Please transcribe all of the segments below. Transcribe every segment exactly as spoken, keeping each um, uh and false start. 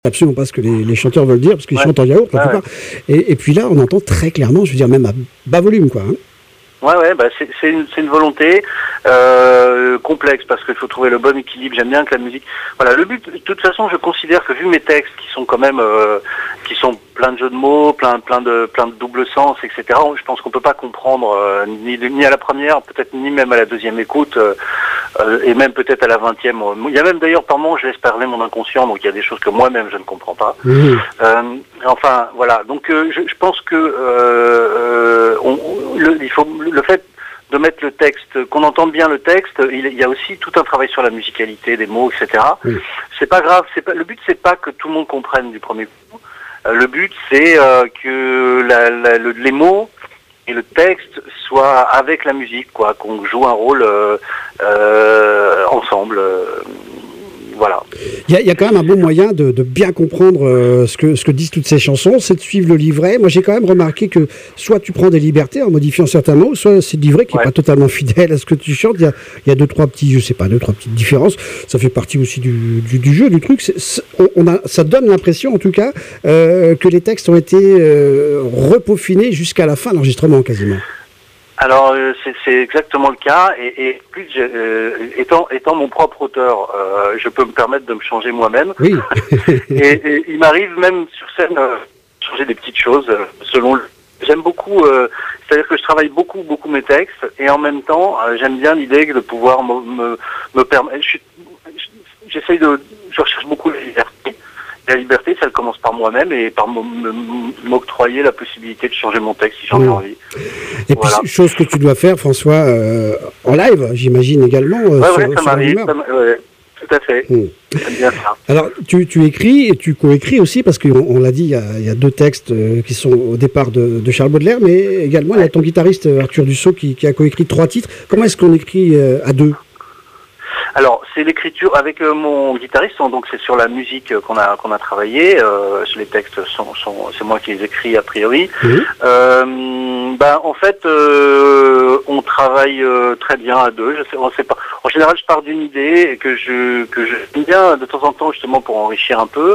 absolument pas ce que les, les chanteurs veulent dire, parce qu'ils ouais. chantent en yaourt, la ouais, plupart. Ouais. Et, et puis là, on entend très clairement, je veux dire, même à bas volume, quoi. Hein. Ouais, ouais, bah c'est, c'est, une, c'est une volonté euh, complexe, parce qu'il faut trouver le bon équilibre. J'aime bien que la musique... Voilà, le but, de toute façon, je considère que vu mes textes, qui sont quand même... Euh, qui sont plein de jeux de mots, plein, plein, de, plein de double sens, et cetera, je pense qu'on peut pas comprendre, euh, ni, ni à la première, peut-être ni même à la deuxième écoute, euh, euh, et même peut-être à la vingtième. Il y a même d'ailleurs, par moments, je laisse parler mon inconscient, donc il y a des choses que moi-même, je ne comprends pas. Mmh. Euh, enfin, voilà. Donc, euh, je, je pense que euh, on, le, il faut... Le fait de mettre le texte, qu'on entende bien le texte, il, il y a aussi tout un travail sur la musicalité des mots, et cetera. Oui. C'est pas grave. C'est pas, le but, c'est pas que tout le monde comprenne du premier coup. Euh, le but, c'est euh, que la, la, le, les mots et le texte soient avec la musique, quoi, qu'on joue un rôle euh, euh, ensemble. Euh, Voilà. Il y, y a quand même un bon moyen de, de bien comprendre euh, ce, que, ce que disent toutes ces chansons, c'est de suivre le livret. Moi, j'ai quand même remarqué que soit tu prends des libertés en modifiant certains mots, soit c'est le livret qui n'est ouais. pas totalement fidèle à ce que tu chantes. Il y a, il y a deux, trois petits, je sais pas, deux, trois petites différences. Ça fait partie aussi du, du, du jeu, du truc. C'est, c'est, on a, ça donne l'impression, en tout cas, euh, que les textes ont été euh, repeaufinés jusqu'à la fin de l'enregistrement, quasiment. Alors euh, c'est, c'est exactement le cas et, et plus euh, étant étant mon propre auteur, euh, je peux me permettre de me changer moi-même. Oui. et, et il m'arrive même sur scène euh, changer des petites choses euh, selon. Le... J'aime beaucoup, euh, c'est-à-dire que je travaille beaucoup beaucoup mes textes et en même temps euh, j'aime bien l'idée de pouvoir me me, me permettre. Je suis, j'essaye de, je recherche beaucoup la liberté. La liberté, ça commence par moi-même et par m'octroyer la possibilité de changer mon texte si j'en ai mmh. envie. Et voilà. Puis, chose que tu dois faire, François, euh, en live, j'imagine également. Euh, ouais, sur, ouais, ça m'arrive. Ça ouais, tout à fait. Mmh. J'aime bien ça. Alors, tu, tu écris et tu coécris aussi, parce qu'on on l'a dit, il y, a, il y a deux textes euh, qui sont au départ de, de Charles Baudelaire, mais également ouais. il y a ton guitariste Arthur Dussault qui, qui a coécrit trois titres. Comment est-ce qu'on écrit euh, à deux ? Alors, c'est l'écriture avec euh, mon guitariste, donc c'est sur la musique qu'on a qu'on a travaillé. Euh, les textes sont, sont c'est moi qui les écris a priori. Mmh. Euh, ben en fait, euh, on travaille euh, très bien à deux. Je sais, on sait pas. En général, je pars d'une idée que je que j'aime bien de temps en temps justement pour enrichir un peu.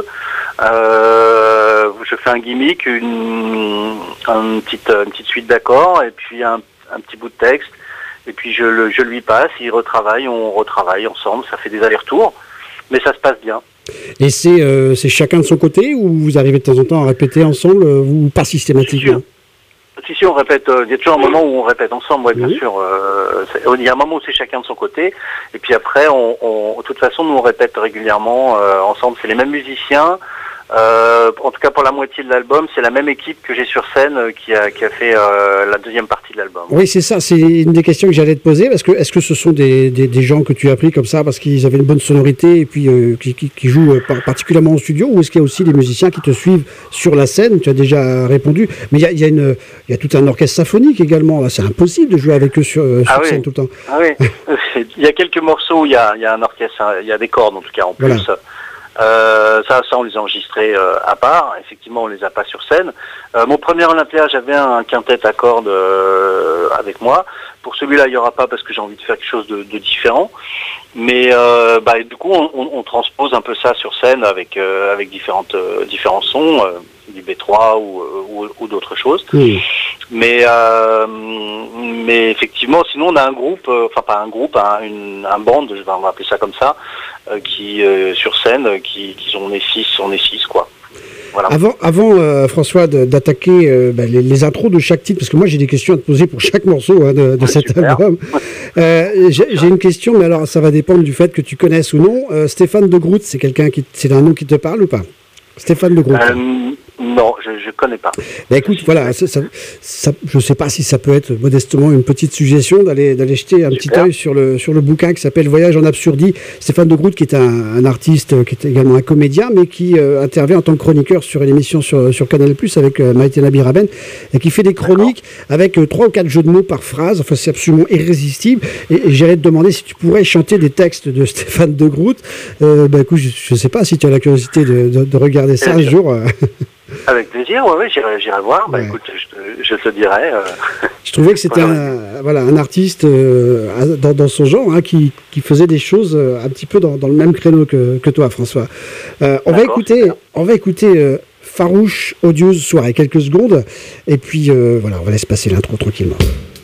Euh, je fais un gimmick, une, une petite une petite suite d'accords et puis un, un petit bout de texte. Et puis je, le, je lui passe, il retravaille, on retravaille ensemble, ça fait des allers-retours, mais ça se passe bien. Et c'est, euh, c'est chacun de son côté ou vous arrivez de temps en temps à répéter ensemble ou pas systématiquement ? Si, si, on répète, euh, il y a toujours un moment où on répète ensemble, ouais, bien oui. sûr. Euh, il y a un moment où c'est chacun de son côté, et puis après, on, on, de toute façon, nous on répète régulièrement euh, ensemble, c'est les mêmes musiciens. Euh, en tout cas pour la moitié de l'album, c'est la même équipe que j'ai sur scène euh, qui a qui a fait euh, la deuxième partie de l'album. Oui, c'est ça, c'est une des questions que j'allais te poser, parce que est-ce que ce sont des, des, des gens que tu as pris comme ça parce qu'ils avaient une bonne sonorité et puis euh, qui, qui, qui jouent euh, particulièrement au studio, ou est-ce qu'il y a aussi des musiciens qui te suivent sur la scène ? Tu as déjà répondu, mais il y a, il y a une il y a tout un orchestre symphonique également. Là, c'est impossible de jouer avec eux sur, euh, sur ah oui. scène tout le temps. Ah oui, il y a quelques morceaux où il y a il y a un orchestre, il y a des cordes en tout cas en plus. Voilà. Euh, ça, ça, on les a enregistrés euh, à part. Effectivement, on les a pas sur scène. Euh, mon premier Olympia, j'avais un quintet à cordes euh, avec moi. Pour celui-là, il y aura pas parce que j'ai envie de faire quelque chose de, de différent. Mais euh, bah, du coup, on, on, on transpose un peu ça sur scène avec euh, avec différentes euh, différents sons, euh, du B trois ou, ou, ou d'autres choses. Mmh. Mais euh, mais effectivement, sinon on a un groupe, euh, enfin pas un groupe, un, une, un band, on va appeler ça comme ça, euh, qui euh, sur scène, qui, qui on est six, on est six quoi. Voilà. Avant, avant euh, François, de, d'attaquer euh, bah, les, les intros de chaque titre, parce que moi j'ai des questions à te poser pour chaque morceau hein, de, de ah, cet super. album. Euh, j'ai, j'ai une question, mais alors ça va dépendre du fait que tu connaisses ou non. Euh, Stéphane de Groot, c'est quelqu'un qui, c'est un nom qui te parle ou pas ? Stéphane de Groot. Euh, non, je ne connais pas. Ben écoute, voilà, ça, ça, ça, je ne sais pas si ça peut être modestement une petite suggestion d'aller, d'aller jeter un Super. petit œil sur le, sur le bouquin qui s'appelle Voyage en absurdie. Stéphane de Groot, qui est un, un artiste, qui est également un comédien, mais qui euh, intervient en tant que chroniqueur sur une émission sur, sur Canal plus, avec euh, Maïté Nabiraben, et qui fait des chroniques D'accord. avec euh, trois ou quatre jeux de mots par phrase. Enfin, c'est absolument irrésistible. Et, et j'allais te demander si tu pourrais chanter des textes de Stéphane de Groot. Euh, ben écoute, je ne sais pas si tu as la curiosité de, de, de regarder ça un jour. Euh... Avec plaisir, ouais, ouais, j'irai, j'irai voir. Bah, ouais. Écoute, je te, je te dirai. Euh... Je trouvais que c'était un, voilà, un artiste euh, dans, dans son genre hein, qui, qui faisait des choses euh, un petit peu dans, dans le même créneau que, que toi, François. Euh, on, va écouter, on va écouter euh, Farouche, Odieuse Soirée, quelques secondes, et puis euh, voilà, on va laisser passer l'intro tranquillement.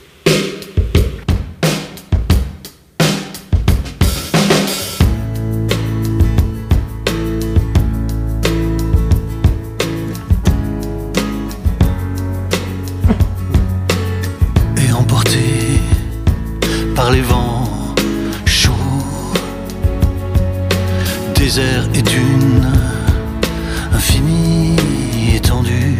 Par les vents chauds, désert et dunes, infinie étendue.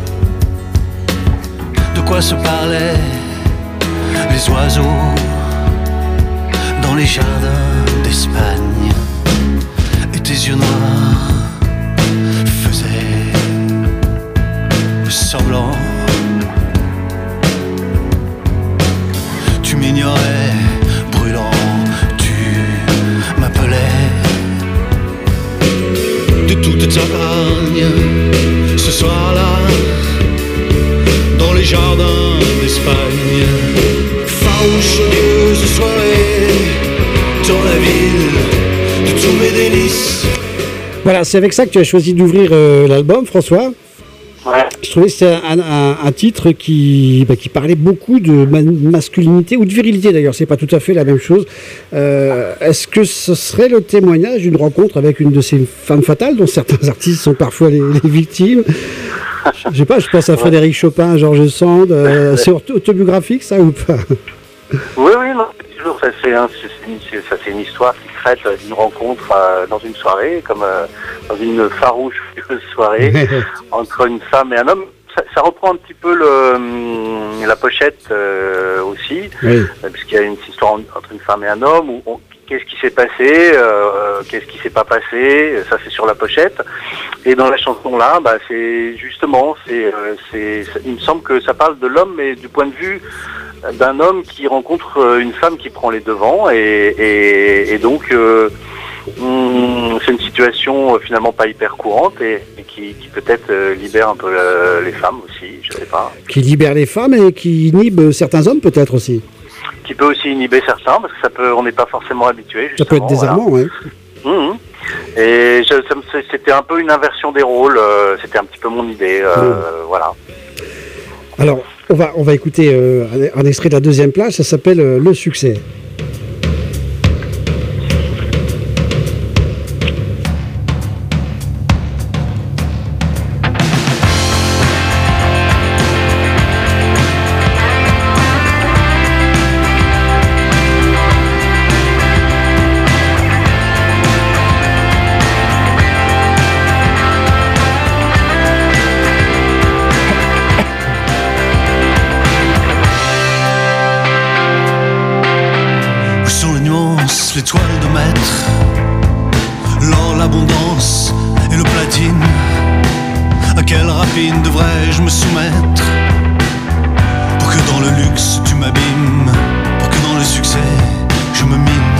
De quoi se parlaient les oiseaux dans les jardins d'Espagne, et tes yeux noirs faisaient semblant. Tu m'ignorais, brûlant, tu m'appelais de toute ta hargne. Ce soir-là, dans les jardins d'Espagne, farouche, odieuse soirée, dans la ville de tous mes délices. Voilà, c'est avec ça que tu as choisi d'ouvrir euh, l'album, François. Ouais. Je trouvais que c'était un, un, un titre qui, bah, qui parlait beaucoup de ma- masculinité ou de virilité d'ailleurs, c'est pas tout à fait la même chose. Euh, est-ce que ce serait le témoignage d'une rencontre avec une de ces femmes fatales dont certains artistes sont parfois les, les victimes? Je sais pas, je pense à Frédéric Chopin, Georges Sand. Euh, c'est autobiographique ça ou pas? Oui, oui, non, toujours. Ça, c'est, un, c'est, c'est, une, c'est, ça, c'est une histoire qui traite d'une rencontre euh, dans une soirée, comme euh, dans une farouche soirée entre une femme et un homme. Ça, ça reprend un petit peu le, la pochette euh, aussi, Oui. euh, puisqu'il y a une histoire entre une femme et un homme. Où on, qu'est-ce qui s'est passé, euh, qu'est-ce qui s'est pas passé, ça c'est sur la pochette. Et dans la chanson là, bah, c'est justement, c'est, euh, c'est, c'est, il me semble que ça parle de l'homme, mais du point de vue d'un homme qui rencontre une femme qui prend les devants, et, et, et donc euh, hum, c'est une situation euh, finalement pas hyper courante et, et qui, qui peut-être euh, libère un peu euh, les femmes aussi, je sais pas. Qui libère les femmes et qui inhibe certains hommes peut-être aussi. Qui peut aussi inhiber certains, parce que ça peut, on n'est pas forcément habitué. Ça peut être désarmant, voilà. ouais. Mmh. Et je, ça me, c'était un peu une inversion des rôles, euh, c'était un petit peu mon idée, euh, mmh. voilà. Alors, on va, on va écouter euh, un, un extrait de la deuxième plage, ça s'appelle euh, Le Succès. L'étoile de maître, l'or, l'abondance et le platine. À quelle rapine devrais-je me soumettre pour que dans le luxe tu m'abîmes, pour que dans le succès je me mine?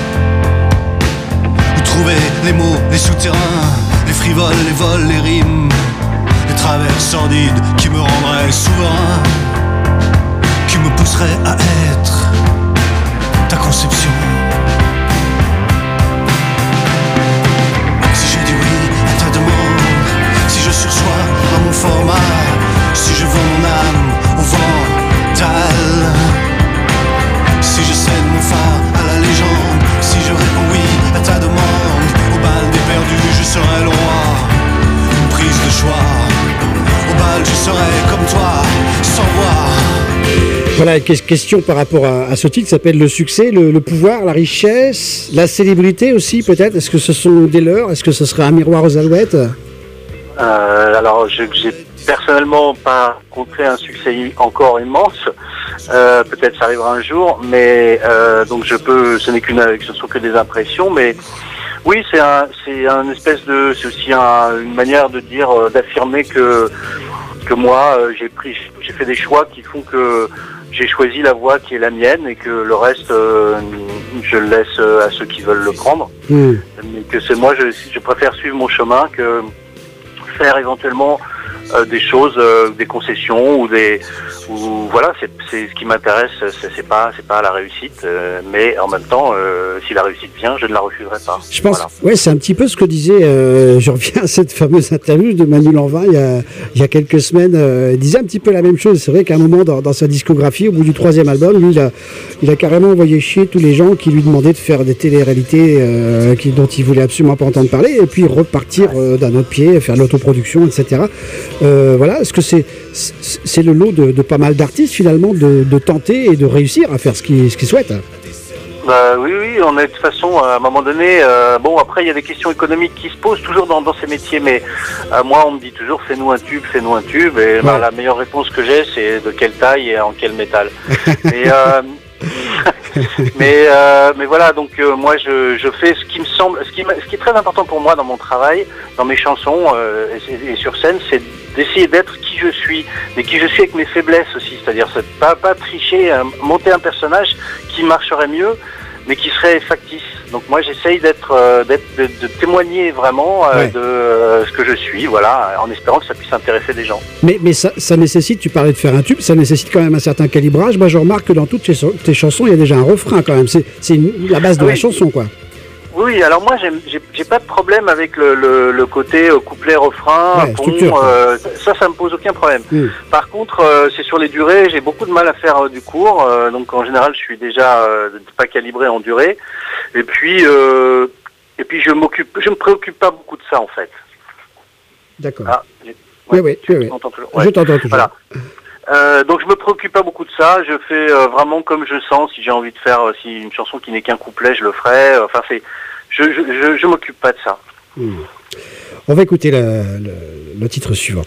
Où trouver les mots, les souterrains, les frivoles, les vols, les rimes, les travers sordides qui me rendraient souverain, qui me pousseraient à être ta conception? Si je sursois à mon format, si je vends mon âme au Vandal, si je cède mon phare à la légende, si je réponds oui à ta demande, au bal des perdus je serai le roi, une prise de choix, au bal je serai comme toi, sans voir. Voilà, question par rapport à, à ce titre qui s'appelle Le Succès, le, le pouvoir, la richesse, la célébrité aussi peut-être. Est-ce que ce sont des leurs? Est-ce que ce serait un miroir aux alouettes? Euh, alors, je j'ai personnellement pas rencontré un succès encore immense. Euh, peut-être ça arrivera un jour, mais euh, donc je peux. Ce n'est qu'une, ce sont que des impressions, mais oui, c'est un, c'est un espèce de, c'est aussi un, une manière de dire, d'affirmer que que moi, j'ai pris, j'ai fait des choix qui font que j'ai choisi la voie qui est la mienne et que le reste, euh, je le laisse à ceux qui veulent le prendre. Mmh. Mais que c'est moi, je, je préfère suivre mon chemin que faire éventuellement euh, des choses, euh, des concessions ou des, ou voilà, c'est, c'est ce qui m'intéresse. C'est, c'est pas, c'est pas la réussite, euh, mais en même temps, euh, si la réussite vient, je ne la refuserai pas. Je pense, voilà. ouais, c'est un petit peu ce que disait. Euh, je reviens à cette fameuse interview de Manu Lanvin il y a, il y a quelques semaines. Euh, il disait un petit peu la même chose. C'est vrai qu'à un moment dans, dans sa discographie, au bout du troisième album, lui, il a, il a carrément envoyé chier tous les gens qui lui demandaient de faire des télé-réalités euh, qui, dont il voulait absolument pas entendre parler, et puis repartir euh, d'un autre pied, faire de l'autoproduction, et cetera. Euh, voilà, est-ce que c'est, c'est le lot de, de pas mal d'artistes finalement de, de tenter et de réussir à faire ce qu'ils, ce qu'ils souhaitent? Bah, oui, oui, on est de toute façon, à un moment donné, euh, bon, après, il y a des questions économiques qui se posent toujours dans, dans ces métiers, mais euh, moi, on me dit toujours, fais-nous un tube, fais-nous un tube, et ouais. bah, la meilleure réponse que j'ai, c'est de quelle taille et en quel métal. et, euh, mais, euh, mais voilà, donc euh, moi, je, je fais ce qui me semble, ce qui, ce qui est très important pour moi dans mon travail, dans mes chansons euh, et, et sur scène, c'est d'essayer d'être qui je suis, mais qui je suis avec mes faiblesses aussi, c'est-à-dire c'est pas, pas tricher, euh, monter un personnage qui marcherait mieux, mais qui serait factice. Donc moi j'essaye d'être, euh, d'être de, de témoigner vraiment euh, ouais. de euh, ce que je suis, voilà, en espérant que ça puisse intéresser des gens. Mais, mais ça, ça nécessite, tu parlais de faire un tube, ça nécessite quand même un certain calibrage. Moi je remarque que dans toutes tes, tes chansons, il y a déjà un refrain quand même, c'est, c'est une, la base de oui. la chanson, quoi. Oui, alors moi j'aime, j'ai, j'ai pas de problème avec le, le, le côté euh, couplet-refrain, ouais, pont, euh, ça, ça me pose aucun problème. Mm. Par contre, euh, c'est sur les durées, j'ai beaucoup de mal à faire euh, du court, euh, donc en général je suis déjà euh, pas calibré en durée, et puis euh, et puis je m'occupe, je me préoccupe pas beaucoup de ça en fait. D'accord. Ah, ouais, oui, oui, oui, oui. Ouais. Je t'entends toujours. Voilà. Euh, donc je me préoccupe pas beaucoup de ça, je fais euh, vraiment comme je sens, si j'ai envie de faire euh, si une chanson qui n'est qu'un couplet, je le ferai, euh, enfin c'est je je, je, je m'occupe pas de ça. Mmh. On va écouter le, le, le titre suivant.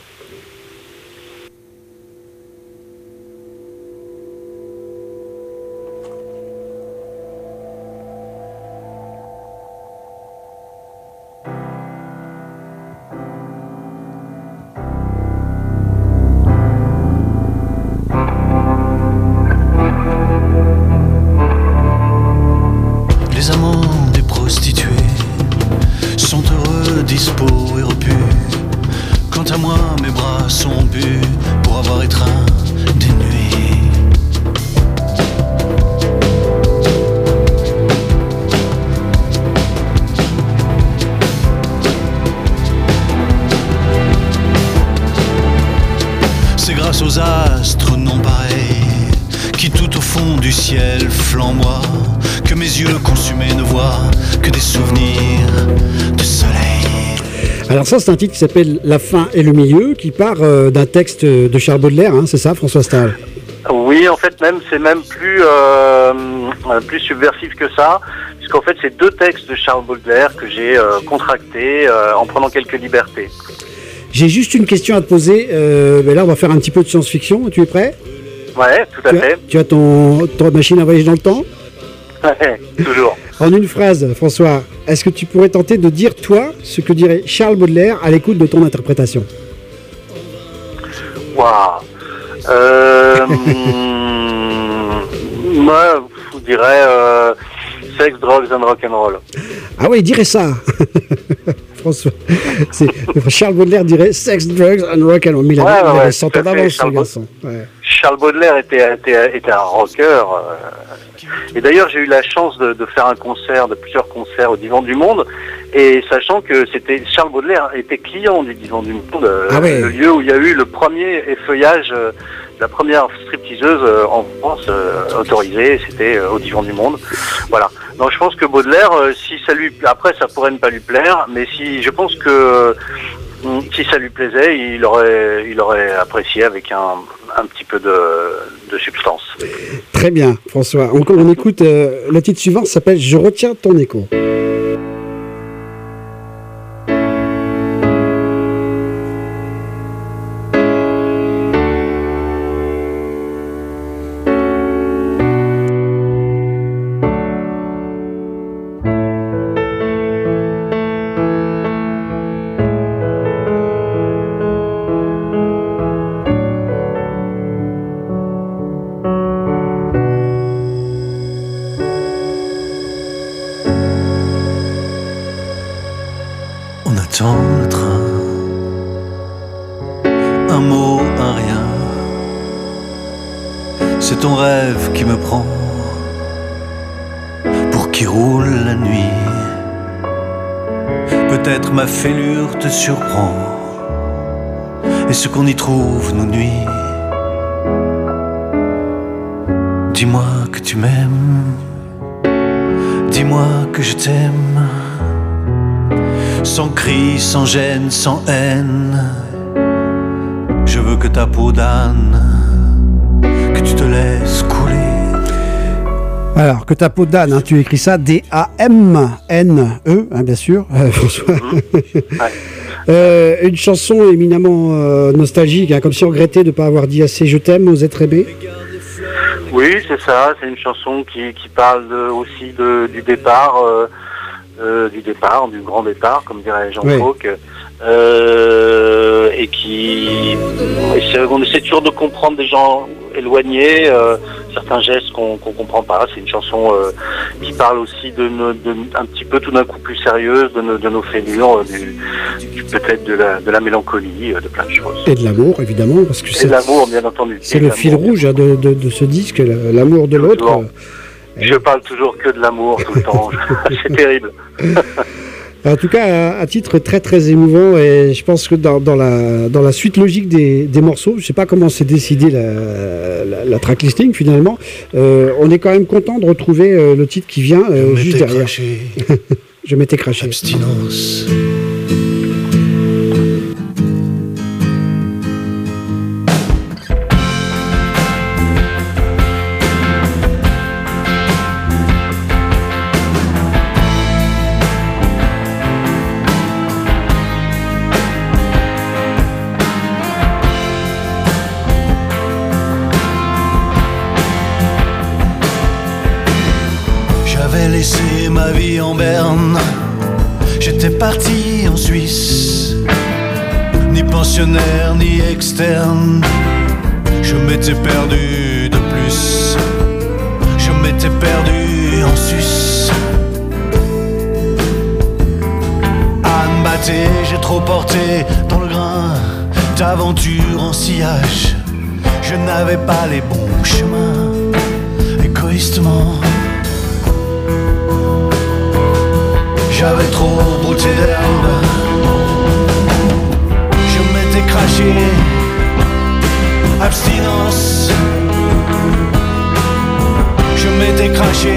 Aux astres non pareils, qui tout au fond du ciel flamboient, que mes yeux consumés ne voient que des souvenirs de soleil. Alors ça, c'est un titre qui s'appelle La fin et le milieu, qui part euh, d'un texte de Charles Baudelaire, hein, c'est ça, François Stahl? Oui, en fait, même c'est même plus euh, plus subversif que ça, puisqu'en fait, c'est deux textes de Charles Baudelaire que j'ai euh, contractés euh, en prenant quelques libertés. J'ai juste une question à te poser. Euh, ben là, on va faire un petit peu de science-fiction. Tu es prêt? Ouais, tout à tu fait. As, tu as ton, ton machine à voyager dans le temps? Ouais, toujours. En une phrase, François, est-ce que tu pourrais tenter de dire, toi, ce que dirait Charles Baudelaire à l'écoute de ton interprétation? Waouh. Euh, moi, je dirais euh, sex, drugs and rock'n'roll. Ah oui, il dirait ça. François, c'est, Charles Baudelaire dirait sex, drugs and rock'n'roll. Mais il avait, ouais, ouais, ouais, cent ans d'avance, ce garçon. Ouais. Charles Baudelaire était, était, était un rocker. Euh, et d'ailleurs, j'ai eu la chance de, de faire un concert, de plusieurs concerts au Divan du Monde. Et sachant que c'était Charles Baudelaire était client du Divan du Monde, euh, ah ouais. le lieu où il y a eu le premier effeuillage, euh, la première stripteaseuse euh, en France euh, autorisée, c'était euh, au Divan du Monde. Voilà. Donc je pense que Baudelaire, euh, si ça lui, après ça pourrait ne pas lui plaire, mais si, je pense que euh, si ça lui plaisait, il aurait, il aurait apprécié avec un, un petit peu de, de substance. Très bien, François. On, on écoute euh, le titre suivant, s'appelle Je retiens ton écho. c'est ton rêve qui me prend pour qui roule la nuit. Peut-être ma fêlure te surprend et ce qu'on y trouve nous nuit. Dis-moi que tu m'aimes, dis-moi que je t'aime, sans cri, sans gêne, sans haine. Je veux que ta peau d'âne, que tu te laisses couler. Alors, que ta peau d'âne, hein, tu écris ça D A M N E, hein, bien sûr, euh, François. Mmh. Ouais. euh, une chanson éminemment euh, nostalgique, hein, comme si on regrettait de ne pas avoir dit assez je t'aime aux êtres aimés. Oui, c'est ça, c'est une chanson qui, qui parle de, aussi de, du départ, euh, euh, du départ, du grand départ, comme dirait Jean Fauque. Ouais. Euh, et qui on essaie toujours de comprendre des gens éloignés, euh, certains gestes qu'on qu'on comprend pas. C'est une chanson euh, qui parle aussi de, de, de un petit peu tout d'un coup plus sérieuse de, de nos fêlures, du, du, peut-être de la, de la mélancolie, de plein de choses. Et de l'amour évidemment, parce que c'est de l'amour bien entendu. C'est le fil rouge hein, de, de, de ce disque, l'amour de l'autre. Euh, Je parle toujours que de l'amour tout le temps. C'est terrible. En tout cas, un titre très très émouvant et je pense que dans, dans, la, dans la suite logique des, des morceaux, je ne sais pas comment s'est décidé la, la, la track listing finalement, euh, on est quand même content de retrouver euh, le titre qui vient euh, juste derrière. Je m'étais craché. Abstinence. Laissé ma vie en berne, j'étais parti en Suisse, ni pensionnaire ni externe, je m'étais perdu de plus, je m'étais perdu en Suisse. Anne Batté, j'ai trop porté dans le grain d'aventure en sillage, je n'avais pas les bons chemins, égoïstement. J'avais trop brouté d'herbe, je m'étais craché, abstinence. Je m'étais craché,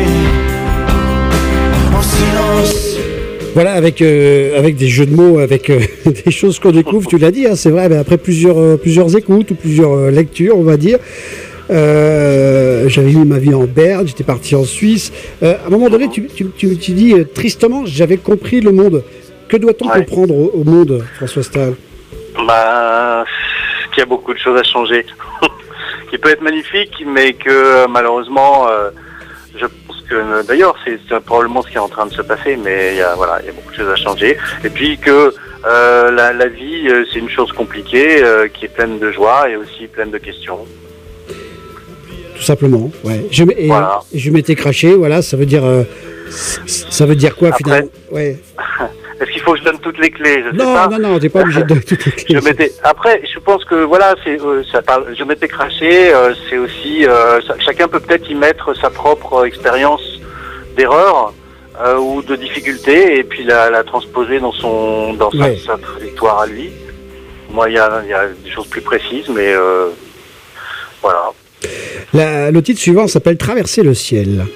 en silence. Voilà, avec, euh, avec des jeux de mots, avec euh, des choses qu'on découvre, tu l'as dit, hein, c'est vrai, mais après plusieurs, euh, plusieurs écoutes ou plusieurs euh, lectures, on va dire. Euh, j'avais mis ma vie en berne, j'étais parti en Suisse. Euh, à un moment donné, tu, tu, tu, tu dis euh, tristement, j'avais compris le monde. Que doit-on ouais. comprendre au, au monde, François Stahl? Bah, qu'il y a beaucoup de choses à changer. Qui peut être magnifique, mais que malheureusement, euh, je pense que d'ailleurs, c'est, c'est probablement ce qui est en train de se passer, mais il y a, voilà, il y a beaucoup de choses à changer. Et puis que euh, la, la vie, c'est une chose compliquée, euh, qui est pleine de joie et aussi pleine de questions. Tout simplement, ouais. Je, et, voilà. Je m'étais craché, voilà, ça veut dire, euh, ça veut dire quoi Après, finalement ouais. Est-ce qu'il faut que je donne toutes les clés? Je Non, sais pas. non, non, t'es pas obligé de donner toutes les clés. Je m'étais. Après, je pense que voilà, c'est, euh, ça parle. Je m'étais craché. Euh, c'est aussi, euh, ça, chacun peut peut-être y mettre sa propre expérience d'erreur euh, ou de difficulté, et puis la, la transposer dans son, dans ouais. sa, sa trajectoire à lui. Moi, il y a, y a des choses plus précises, mais euh, voilà. La, le titre suivant s'appelle Traverser le ciel.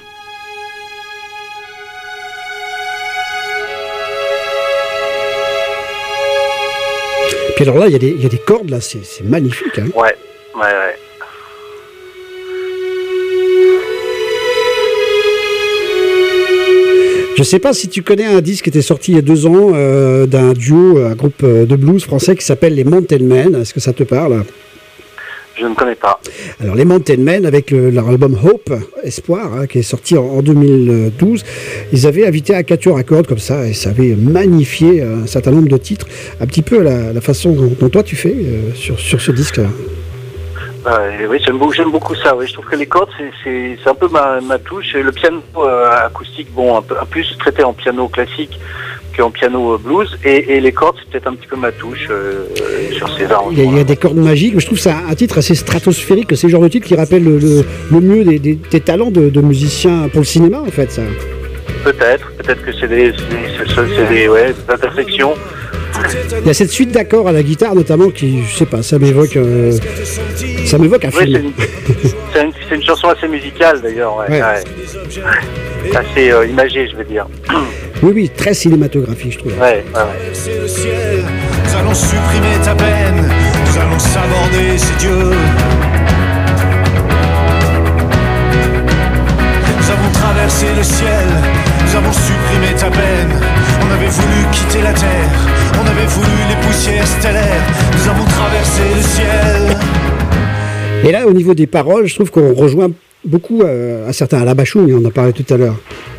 Puis alors là, il y, y a des cordes, là, c'est, c'est magnifique. Hein. Ouais, ouais, ouais. Je sais pas si tu connais un disque qui était sorti il y a deux ans euh, d'un duo, un groupe de blues français qui s'appelle les Mountain Men. Est-ce que ça te parle? Je ne connais pas. Alors, les Mountain Men, avec le, leur album Hope, Espoir, hein, qui est sorti en, en deux mille douze, ils avaient invité Acatur Records comme ça, et ça avait magnifié un certain nombre de titres, un petit peu la, la façon dont, dont toi tu fais euh, sur, sur ce disque-là. Euh, oui, j'aime beaucoup, j'aime beaucoup ça. Oui. Je trouve que les cordes, c'est, c'est, c'est un peu ma, ma touche. Le piano euh, acoustique, bon, un peu un plus traité en piano classique en piano blues, et, et les cordes, c'est peut-être un petit peu ma touche euh, sur ces arrangements. Il y, a, il y a des cordes magiques, mais je trouve ça un titre assez stratosphérique, c'est le genre de titre qui rappelle le, le, le mieux des, des, des talents de, de musiciens pour le cinéma, en fait, ça. Peut-être, peut-être que c'est des, c'est, c'est, c'est des, ouais, des intersections. Il y a cette suite d'accords à la guitare, notamment, qui, je sais pas, ça m'évoque, euh, ça m'évoque un ouais, film. C'est une, c'est, une, c'est une chanson assez musicale, d'ailleurs, ouais. Ouais. Ouais. Assez euh, imagée, je veux dire. Oui, oui, très cinématographique, je trouve. Ouais, ouais, ouais. Le ciel, nous allons supprimer ta peine, nous allons s'aborder ces dieux. Nous avons traversé le ciel, nous avons supprimé ta peine. On avait voulu quitter la terre, on avait voulu les poussières stellaires. Nous avons traversé le ciel. Et là, au niveau des paroles, je trouve qu'on rejoint beaucoup euh, à certains, à la Bachoum, on en parlait tout à l'heure.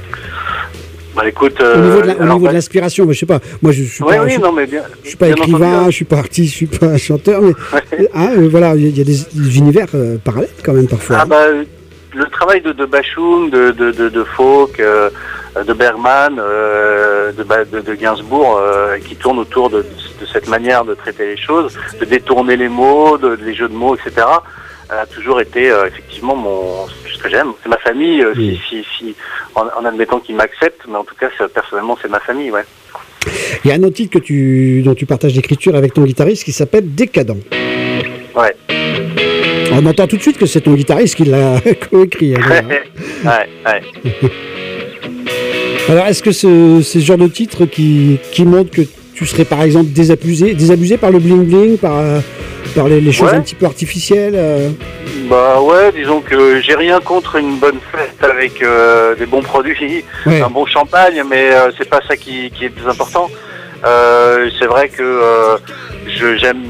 Bah écoute, euh, au niveau de, la, au alors, niveau bah, de l'inspiration, je sais pas, moi je suis ouais, pas, oui, je, non, mais bien, je suis pas bien écrivain, entendu. je suis pas artiste, je suis pas chanteur, mais Ouais. hein, euh, voilà, il y a des, des univers euh, parallèles quand même parfois. Ah bah, le travail de, de Bachoum, de, de, de, de Folk, euh, de Bergman, euh, de, de, de Gainsbourg, euh, qui tourne autour de, de cette manière de traiter les choses, de détourner les mots, de, les jeux de mots, et cetera, a toujours été euh, effectivement mon, ce que j'aime. C'est ma famille, euh, Oui. si, si, si, en, en admettant qu'ils m'acceptent, mais en tout cas, c'est, personnellement, c'est ma famille, ouais. Il y a un autre titre que tu, dont tu partages l'écriture avec ton guitariste qui s'appelle Décadent. Ouais. On entend tout de suite que c'est ton guitariste qui l'a coécrit. hein, voilà. ouais, ouais. Alors, est-ce que ce, c'est ce genre de titre qui, qui montre que tu serais par exemple désabusé, désabusé par le bling-bling, par, euh, par les, les choses Ouais. un petit peu artificielles euh... Bah ouais, disons que j'ai rien contre une bonne fête avec euh, des bons produits, Ouais. un bon champagne, mais euh, c'est pas ça qui, qui est le plus important. Euh, c'est vrai que euh, je, j'aime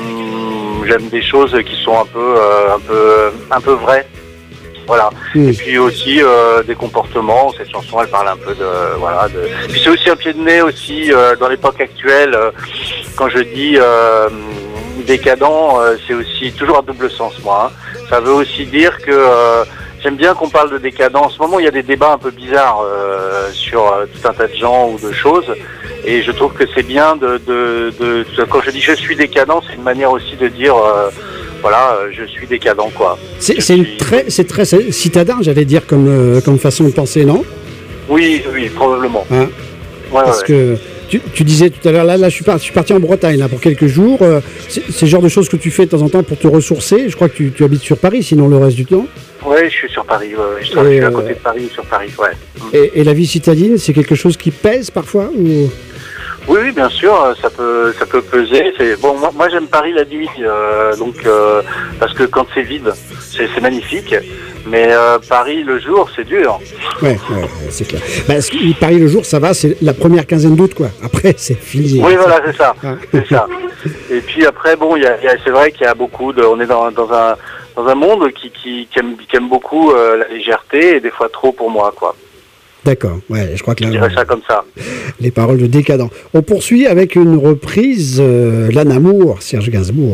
j'aime des choses qui sont un peu euh, un peu un peu vraies. Voilà. Mm. Et puis aussi euh, des comportements. Cette chanson, elle parle un peu de voilà. De... Puis c'est aussi un pied de nez aussi euh, dans l'époque actuelle. Euh, quand je dis euh, décadent, euh, c'est aussi toujours à double sens, moi. Hein. Ça veut aussi dire que euh, j'aime bien qu'on parle de décadent. En ce moment, il y a des débats un peu bizarres euh, sur euh, tout un tas de gens ou de choses. Et je trouve que c'est bien de, de, de, de quand je dis je suis décadent, c'est une manière aussi de dire euh, voilà, euh, je suis décadent, quoi. C'est, Je c'est, une suis- très, c'est très citadin, j'allais dire, comme, euh, comme façon de penser, non? Oui, oui, probablement. Hein? Ouais, Parce ouais. que tu, tu disais tout à l'heure, là, là je, suis parti, je suis parti en Bretagne là, pour quelques jours. Euh, c'est, c'est le genre de choses que tu fais de temps en temps pour te ressourcer. Je crois que tu, tu habites sur Paris, sinon le reste du temps. Ouais, je suis sur Paris. Ouais, ouais. Je, travaille- Et, je suis à euh, côté de Paris, sur Paris. Ouais. Et, et la vie citadine, c'est quelque chose qui pèse parfois ou... Oui, oui, bien sûr, ça peut, ça peut peser. C'est bon. Moi, moi, j'aime Paris la nuit, euh, donc euh, parce que quand c'est vide, c'est, c'est magnifique. Mais euh, Paris le jour, c'est dur. Ouais, ouais, ouais, c'est clair. Bah, ce qui- Paris le jour, ça va, c'est la première quinzaine d'août, quoi. Après, c'est fini. Oui, voilà, c'est ça, Ah. c'est ça. Et puis après, bon, il y a, il y a- c'est vrai qu'il y a beaucoup de, on est dans, dans un, dans un monde qui, qui, qui aime, qui aime beaucoup euh, la légèreté et des fois trop pour moi, quoi. D'accord, ouais, je crois que Je là, dirais ça comme ça. les paroles de Décadent. On poursuit avec une reprise, euh, L'âne amour, Serge Gainsbourg.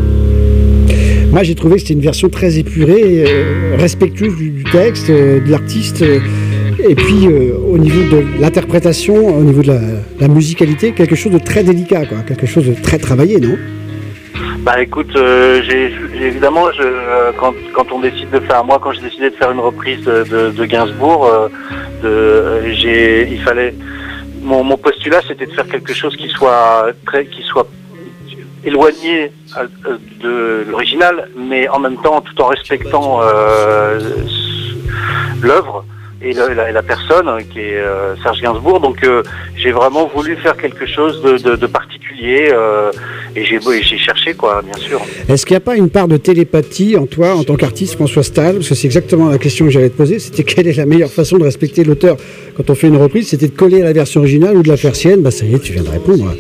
Moi, j'ai trouvé que c'était une version très épurée, euh, respectueuse du, du texte, euh, de l'artiste, euh, et puis euh, au niveau de l'interprétation, au niveau de la, la musicalité, quelque chose de très délicat, quoi, quelque chose de très travaillé, non? Bah écoute, euh, j'ai, j'ai- évidemment, je, euh, quand, quand on décide de faire, moi quand j'ai décidé de faire une reprise de, de, de Gainsbourg, euh, de, euh, j'ai, il fallait, mon, mon postulat c'était de faire quelque chose qui soit très, qui soit éloigné euh, de l'original, mais en même temps tout en respectant euh, l'œuvre et la, la, la personne qui est euh, Serge Gainsbourg. Donc euh, j'ai vraiment voulu faire quelque chose de, de, de particulier euh, et j'ai, et j'ai cherché, quoi, bien sûr. Est-ce qu'il n'y a pas une part de télépathie en toi, en tant qu'artiste, François Stahl? Parce que c'est exactement la question que j'allais te poser. C'était quelle est la meilleure façon de respecter l'auteur quand on fait une reprise? C'était de coller à la version originale ou de la faire sienne? Bah ça y est, tu viens de répondre.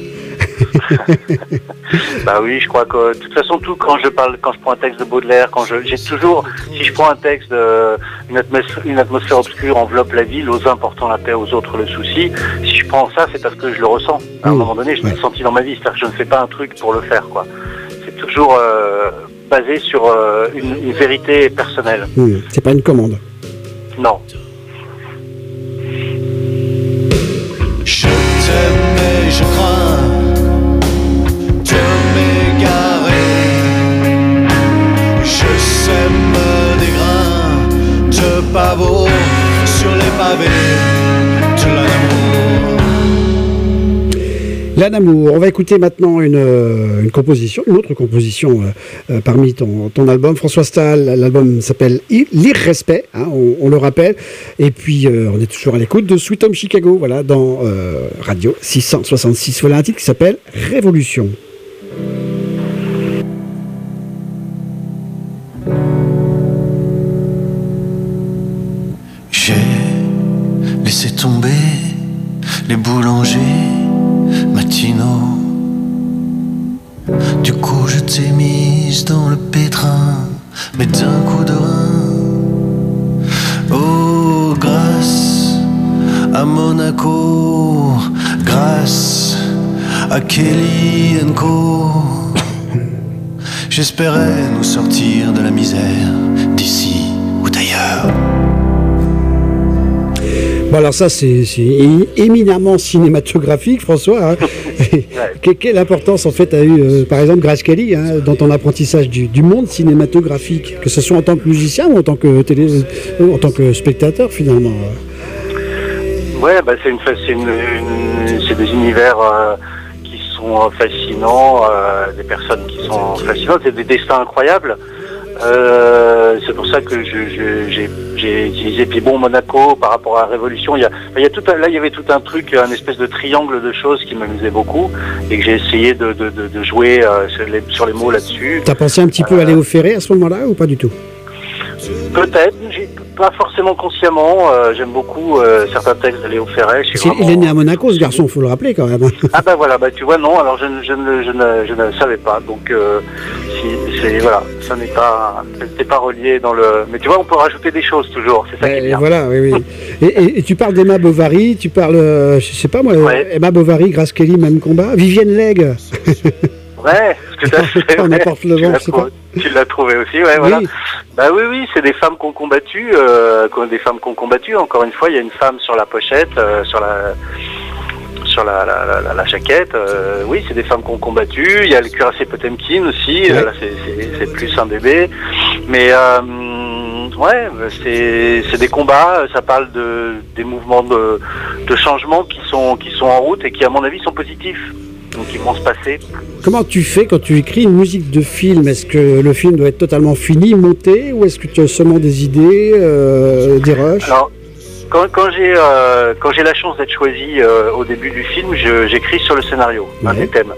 Bah oui, je crois que de toute façon, tout quand je parle, quand je prends un texte de Baudelaire, quand je, j'ai toujours, si je prends un texte, de, une, atmosphère, une atmosphère obscure enveloppe la ville, aux uns portant la paix, aux autres le souci. Si je prends ça, c'est parce que je le ressens. À un Mmh. moment donné, je l'ai Ouais. senti dans ma vie, c'est-à-dire que je ne fais pas un truc pour le faire, quoi. C'est toujours euh, basé sur euh, une, une vérité personnelle. Hmm, c'est pas une commande. Non. Je t'aime je crains de m'égarer. Je sème des grains de pavot sur les pavés de l'amour. L'Anamour, on va écouter maintenant une, une composition, une autre composition euh, euh, parmi ton, ton album, François Stahl. L'album s'appelle L'Irrespect, hein, on, on le rappelle. Et puis, euh, on est toujours à l'écoute de Sweet Home Chicago, voilà, dans euh, Radio six cent soixante-six. Voilà un titre qui s'appelle Révolution. J'ai laissé tomber les boulangers matinaux. Du coup je t'ai mise dans le pétrin, mais d'un coup de rein. Oh, grâce à Monaco, grâce à Kelly and Co, j'espérais nous sortir de la misère d'ici ou d'ailleurs. Bon, alors ça, c'est, c'est éminemment cinématographique, François. Hein. Ouais. Quelle importance, en fait, a eu, euh, par exemple, Grace Kelly, hein, dans ton apprentissage du, du monde cinématographique, que ce soit en tant que musicien ou en tant que, télé, euh, en tant que spectateur, finalement. Ouais, bah, c'est, une, c'est, une, une, c'est des univers euh, qui sont fascinants, euh, des personnes qui sont fascinantes, c'est des destins incroyables. Euh, c'est pour ça que je, je, j'ai, j'ai utilisé. Puis bon, Monaco, par rapport à la Révolution, il y a, il y a tout un, là, il y avait tout un truc, un espèce de triangle de choses qui m'amusait beaucoup et que j'ai essayé de, de, de, de jouer euh, sur, les, sur les mots là-dessus. T'as pensé un petit peu euh, à Léo Ferré à ce moment-là ou pas du tout? Peut-être, j'ai, pas forcément consciemment. Euh, j'aime beaucoup euh, certains textes de Léo Ferré. Vraiment... Il est né à Monaco, ce garçon, faut le rappeler quand même. Ah ben voilà, bah tu vois, non, alors je, je, je, je, ne, je ne savais pas. Donc, euh, si, c'est, voilà, ça n'est pas, c'était pas relié dans le... Mais tu vois, on peut rajouter des choses toujours, c'est ça et qui est bien. Voilà, oui, oui. et, et, et tu parles d'Emma Bovary, tu parles, euh, je sais pas moi, ouais. Emma Bovary, Grace Kelly, même combat. Vivienne Leigh. Ouais, tout à fait. On apporte le vent, c'est pas. Tu l'as trouvé aussi, ouais, voilà. Oui. Bah oui, oui, c'est des femmes qui ont combattu, euh, des femmes qui ont combattu. Encore une fois, il y a une femme sur la pochette, euh, sur la, sur la, la, la, la jaquette. Euh, oui, c'est des femmes qui ont combattu. Il y a le cuirassé Potemkin aussi. Ouais. Euh, là, c'est, c'est, c'est plus un bébé, mais euh, ouais, c'est, c'est des combats. Ça parle de des mouvements de, de changement qui sont qui sont en route et qui, à mon avis, sont positifs. Donc ils vont se passer. Comment tu fais quand tu écris une musique de film? Est-ce que le film doit être totalement fini, monté, ou est-ce que tu as seulement des idées, euh, des rushs? Alors, quand, quand, j'ai, euh, quand j'ai la chance d'être choisi euh, au début du film, je, j'écris sur le scénario, ouais. un des thèmes.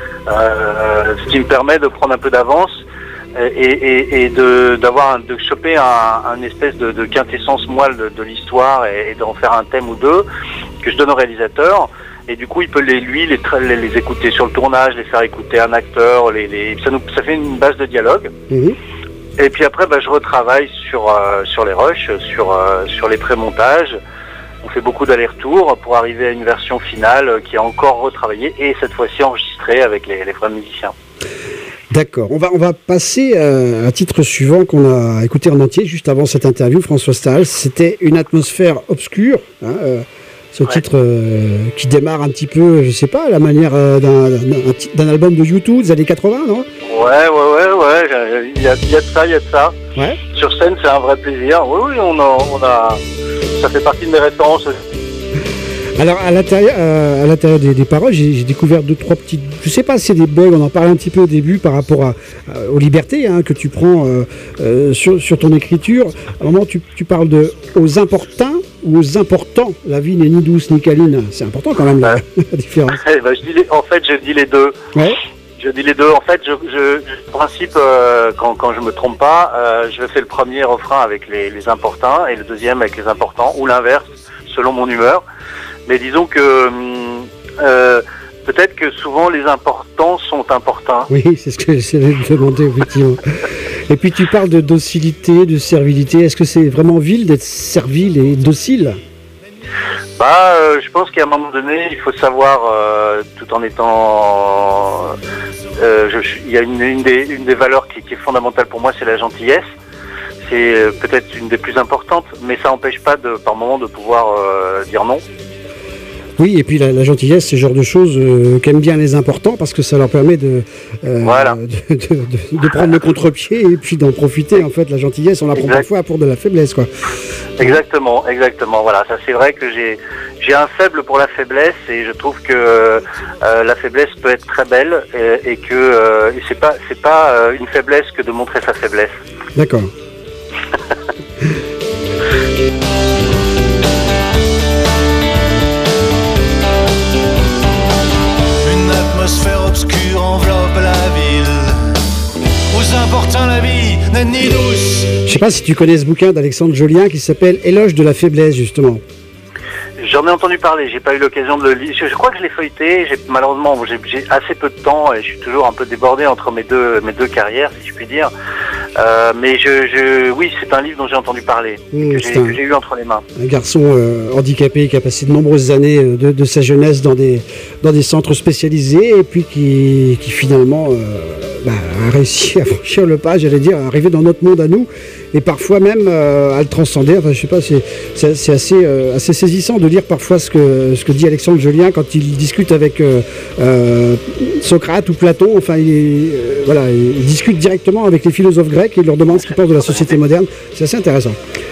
Euh, ce qui me permet de prendre un peu d'avance et, et, et de, d'avoir un, de choper un, un espèce de, de quintessence moelle de, de l'histoire et, et d'en faire un thème ou deux que je donne au réalisateur. Et du coup, il peut les, lui les, les, les écouter sur le tournage, les faire écouter un acteur, les, les, ça, nous, ça fait une base de dialogue. Mmh. Et puis après, bah, je retravaille sur, euh, sur les rushs, sur, euh, sur les pré-montages. On fait beaucoup d'allers-retours pour arriver à une version finale qui est encore retravaillée et cette fois-ci enregistrée avec les, les vrais musiciens. D'accord. On va, on va passer euh, à un titre suivant qu'on a écouté en entier juste avant cette interview, François Stahl. C'était Une atmosphère obscure. Hein, euh, Ce ouais. titre euh, qui démarre un petit peu, je sais pas, à la manière euh, d'un, d'un, d'un album de U deux des années quatre-vingts, non? Ouais, ouais, ouais, ouais. Il y a, il y a de ça, il y a de ça. Ouais. Sur scène, c'est un vrai plaisir. Oui, oui, on a, on a, ça fait partie de mes références. Alors, à l'intérieur, euh, à l'intérieur des, des paroles, j'ai, j'ai découvert deux, trois petites... Je sais pas si c'est des bugs, on en parlait un petit peu au début par rapport à, à, aux libertés hein, que tu prends euh, euh, sur, sur ton écriture. À un moment, tu, tu parles de « aux importuns » ou aux importants. La vie n'est ni douce ni câline. C'est important quand même, la, ouais. la différence. Ouais, bah, je dis les, en fait, je dis les deux. Ouais. Je dis les deux. En fait, je, je, je principe, euh, quand, quand je me trompe pas, euh, je fais le premier refrain avec les, les importuns et le deuxième avec les importants, ou l'inverse, selon mon humeur. Mais disons que euh, peut-être que souvent les importants sont importants. Oui, c'est ce que j'essayais de demander, effectivement. Et puis tu parles de docilité, de servilité. Est-ce que c'est vraiment vil d'être servile et docile? Bah, euh, je pense qu'à un moment donné, il faut savoir, euh, tout en étant... Euh, je, il y a une, une, des, une des valeurs qui, qui est fondamentale pour moi, c'est la gentillesse. C'est euh, peut-être une des plus importantes, mais ça n'empêche pas de, par moment de pouvoir euh, dire non. Oui, et puis la, la gentillesse, c'est le genre de choses euh, qu'aiment bien les importants parce que ça leur permet de, euh, Voilà. de, de, de, de prendre le contre-pied et puis d'en profiter. En fait, la gentillesse, on la prend Exact. parfois pour de la faiblesse, quoi. Exactement, exactement. Voilà, ça c'est vrai que j'ai j'ai un faible pour la faiblesse et je trouve que euh, la faiblesse peut être très belle et, et que euh, et c'est pas c'est pas euh, une faiblesse que de montrer sa faiblesse. D'accord. Une atmosphère obscure enveloppe la ville. Aux importants la vie n'est ni douce. Je sais pas si tu connais ce bouquin d'Alexandre Jolien qui s'appelle Éloge de la faiblesse, justement. J'en ai entendu parler, j'ai pas eu l'occasion de le lire. Je, je crois que je l'ai feuilleté. J'ai, malheureusement, j'ai, j'ai assez peu de temps et je suis toujours un peu débordé entre mes deux mes deux carrières, si je puis dire. Euh, mais je, je, oui, c'est un livre dont j'ai entendu parler, Mmh, que, j'ai, c'est un- que j'ai eu entre les mains. Un garçon euh, handicapé qui a passé de nombreuses années euh, de, de sa jeunesse dans des, dans des centres spécialisés et puis qui, qui finalement euh, bah, a réussi à franchir le pas, j'allais dire, à arriver dans notre monde à nous et parfois même euh, à le transcender. Enfin, je sais pas, c'est, c'est, c'est assez, euh, assez saisissant de lire parfois ce que, ce que dit Alexandre Jolien quand il discute avec euh, euh, Socrate ou Platon. Enfin, il, euh, voilà, il discute directement avec les philosophes grecs et il leur demande ce qu'ils pensent de la société moderne. C'est assez intéressant.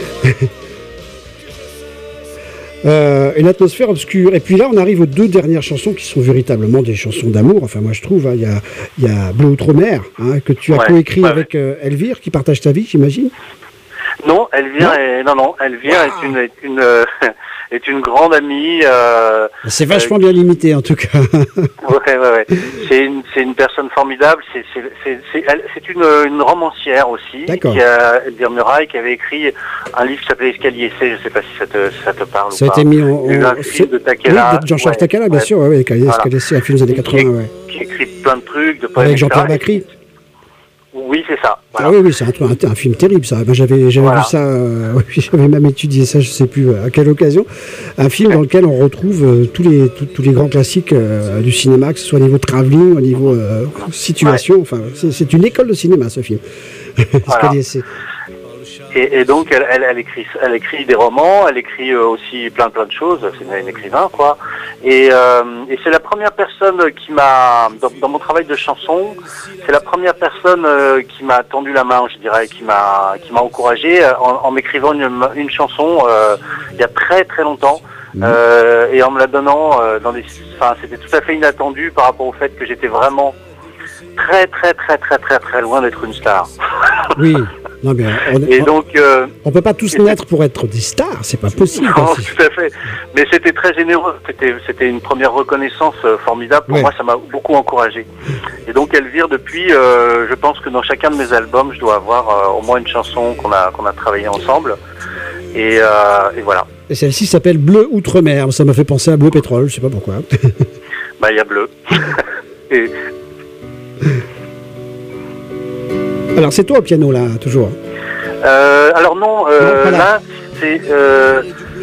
Euh, une atmosphère obscure. Et puis là, on arrive aux deux dernières chansons qui sont véritablement des chansons d'amour. Enfin, moi, je trouve. hein, Il y, a, il y a Bleu Outre-mer, hein, que tu as Ouais, coécrit ouais, avec euh, Elvire, qui partage ta vie, j'imagine. Non, Elvire Non. est non non, Elvire Wow. est une est une euh, est une grande amie. Euh, C'est vachement bien limité, en tout cas. ouais, ouais, ouais. C'est une c'est une personne formidable. C'est c'est c'est c'est, elle- c'est une une romancière aussi. D'accord. Qui a Elvire Muraille qui avait écrit un livre qui s'appelait Escalier C. Je sais pas si ça te ça te parle Ça a ou pas. été mis en. Il y a eu en- un film de Oui, Takela. de Jean-Charles ouais, Takala, bien ouais. sûr. Ouais, ouais, Voilà. c'est un film des années quatre-vingts. Ouais. Qui écrit plein de trucs, de poèmes, Avec Jean-Pierre et cetera. Bacry. Oui, c'est ça. Voilà. Ah oui, oui, c'est un, un, un film terrible, ça. Ben, j'avais j'avais Voilà. vu ça, euh, oui, j'avais même étudié ça, je sais plus à quelle occasion. Un film dans lequel on retrouve euh, tous, les, tous, tous les grands classiques euh, du cinéma, que ce soit au niveau travelling, au niveau euh, situation. Enfin, c'est, c'est une école de cinéma, ce film. Escalier C. Et, et donc elle, elle, elle écrit, elle écrit des romans, elle écrit euh, aussi plein plein de choses. C'est une, une écrivain quoi. Et, euh, et c'est la première personne qui m'a, dans, dans mon travail de chanson, c'est la première personne euh, qui m'a tendu la main, je dirais, qui m'a, qui m'a encouragé euh, en, en m'écrivant une, une chanson euh, il y a très très longtemps. Euh, et en me la donnant euh, dans des, enfin c'était tout à fait inattendu par rapport au fait que j'étais vraiment très très très très très très loin d'être une star. Oui. Non, mais on, Et on, donc euh, on peut pas tous naître pour être des stars, c'est pas possible. non, quoi. tout à fait. Mais c'était très généreux. C'était, c'était une première reconnaissance euh, formidable. Pour Ouais. moi, ça m'a beaucoup encouragé. Et donc, Elvire, depuis, euh, je pense que dans chacun de mes albums, je dois avoir euh, au moins une chanson qu'on a, qu'on a travaillé ensemble. Et, euh, et voilà. Et celle-ci s'appelle Bleu Outre-mer. Ça m'a fait penser à Bleu Pétrole, je sais pas pourquoi. Bah, il y a Bleu. Et, Alors, c'est toi au piano, là, toujours. euh, alors non, euh, Non, pas là. là, c'est euh,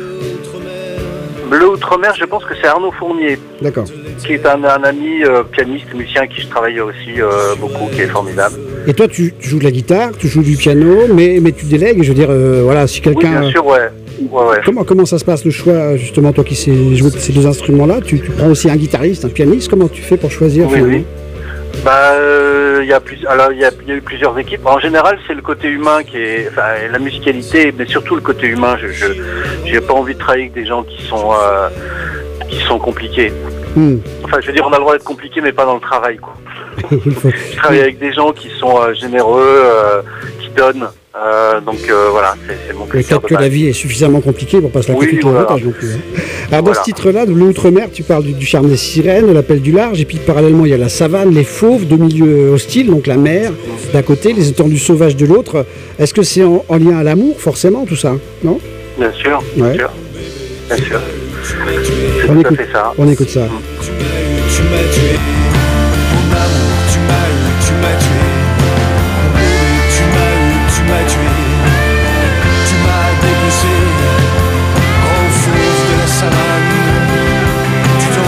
Bleu Outre-mer. Je pense que c'est Arnaud Fournier, D'accord. qui est un, un ami euh, pianiste, musicien, avec qui je travaille aussi euh, beaucoup, qui est formidable. Et toi, tu, tu joues de la guitare, tu joues du piano, mais, mais tu délègues. Je veux dire, euh, voilà, si Oui, quelqu'un. bien sûr, ouais. Ouais, ouais. Comment, comment ça se passe le choix, justement, toi qui sais jouer de ces deux instruments-là, tu, tu prends aussi un guitariste, un pianiste, comment tu fais pour choisir Oui, finalement oui. Bah, euh, il y a plus, alors il y a, il y a eu plusieurs équipes. En général, c'est le côté humain qui est, enfin, la musicalité, mais surtout le côté humain. Je, je, j'ai pas envie de travailler avec des gens qui sont, euh, qui sont compliqués. Hmm. Enfin, je veux dire, on a le droit d'être compliqué, mais pas dans le travail, quoi. Il faut- Je travaille avec des gens qui sont euh, généreux, euh, qui donnent. Euh, donc euh, voilà, c'est, c'est mon Mais critère peut-être de que la base. vie est suffisamment compliquée pour pas se la Oui, compliquer voilà. davantage non plus. hein. Alors dans Voilà. ce titre-là, de l'Outre-mer, tu parles du, du charme des sirènes, de l'appel du large, et puis parallèlement il y a la savane, les fauves, deux milieux hostiles, donc la mer d'un côté, les étendues sauvages de l'autre. Est-ce que c'est en, en lien à l'amour, forcément, tout ça? Non? Bien sûr, bien Ouais. sûr, bien sûr. C'est On tout écoute, à fait ça. on écoute ça. Tu m'as eu, tu m'as tué. Mon amour, tu m'as eu, tu m'as tué. Mon bébé, tu m'as eu, tu m'as tué. Tu m'as dépecé. Gros fauve de la savane. Tu te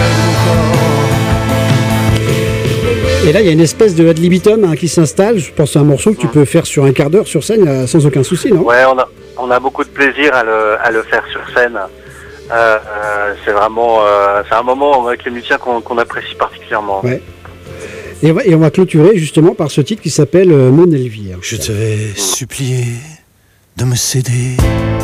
rappelles encore. Et là, il y a une espèce de ad libitum hein, qui s'installe. Je pense à un morceau que tu peux faire sur un quart d'heure sur scène euh, sans aucun souci, non? Ouais, on a, on a beaucoup de plaisir à le, à le faire sur scène. Euh, euh, c'est vraiment, euh, c'est un moment avec les musiciens qu'on, qu'on apprécie particulièrement. Ouais. Et on, va, et on va clôturer justement par ce titre qui s'appelle euh, Mon Elvire. Je t'avais supplié de me céder.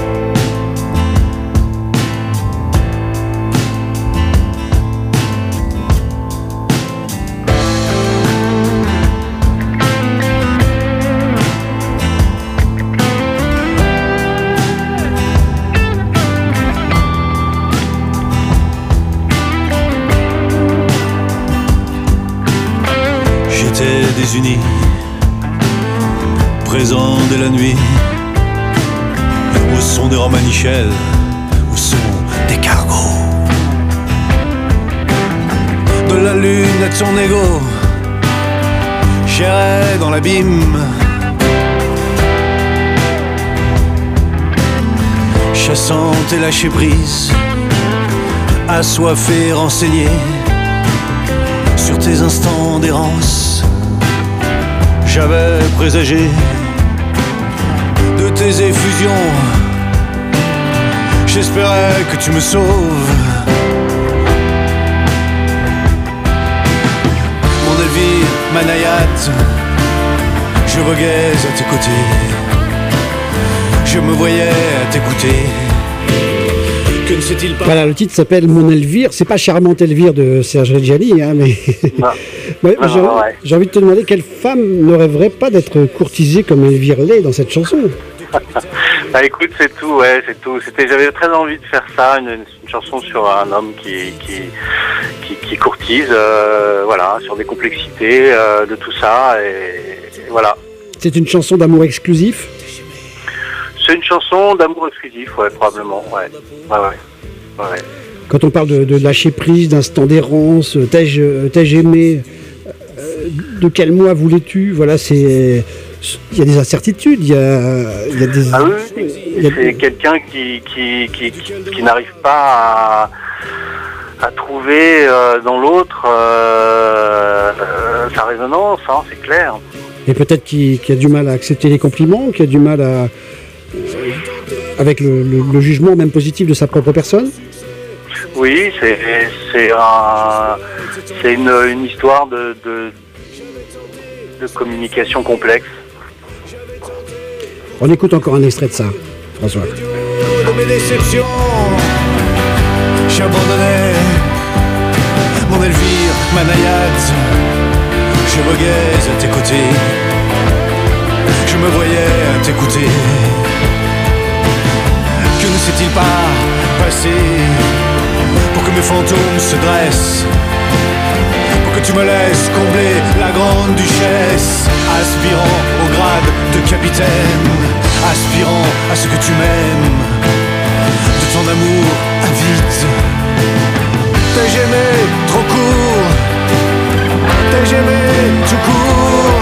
Désunis, présent dès la nuit, au son des Romanichel, au son des cargos, de la lune et de son égo, j'irai dans l'abîme, chassante et lâcher prise, assoiffé, renseigné sur tes instants d'errance. J'avais présagé de tes effusions. J'espérais que tu me sauves. Mon Elvire, ma naïade, je voguais à tes côtés. Je me voyais à t'écouter. Que ne sait-il pas... Voilà, le titre s'appelle Mon Elvire. C'est pas Charmante Elvire de Serge Reggiani, hein, mais... Ouais, ah, j'ai, ouais. j'ai envie de te demander, quelle femme ne rêverait pas d'être courtisée comme Elvire l'est dans cette chanson? Bah écoute, c'est tout, ouais, c'est tout. C'était, j'avais très envie de faire ça, une, une chanson sur un homme qui qui qui, qui courtise, euh, voilà, sur des complexités euh, de tout ça, et, et voilà. C'est une chanson d'amour exclusif? C'est une chanson d'amour exclusif, ouais, probablement, ouais, ouais, ouais. ouais, ouais. Quand on parle de, de lâcher prise, d'instant d'errance, t'ai-je, t'ai-je aimé, euh, de quel mois voulais-tu? Voilà, c'est, il y a des incertitudes, il y a, il y a des. Ah oui, il y a... c'est quelqu'un qui qui, qui qui qui n'arrive pas à, à trouver euh, dans l'autre euh, euh, sa résonance, hein, c'est clair. Et peut-être qu'il, qu'il a du mal à accepter les compliments, qu'il a du mal à euh, avec le, le, le jugement même positif de sa propre personne. Oui, c'est c'est un c'est une, une histoire de, de de communication complexe. On écoute encore un extrait de ça, François. De mes déceptions, j'abandonnais mon Elvire, ma naïade. Je voguais à tes côtés, je me voyais à t'écouter. Que ne s'est-il pas passé pour que mes fantômes se dressent, pour que tu me laisses combler la grande duchesse, aspirant au grade de capitaine, aspirant à ce que tu m'aimes, de ton amour avide. T'ai-je aimé trop court, t'ai-je aimé tout court.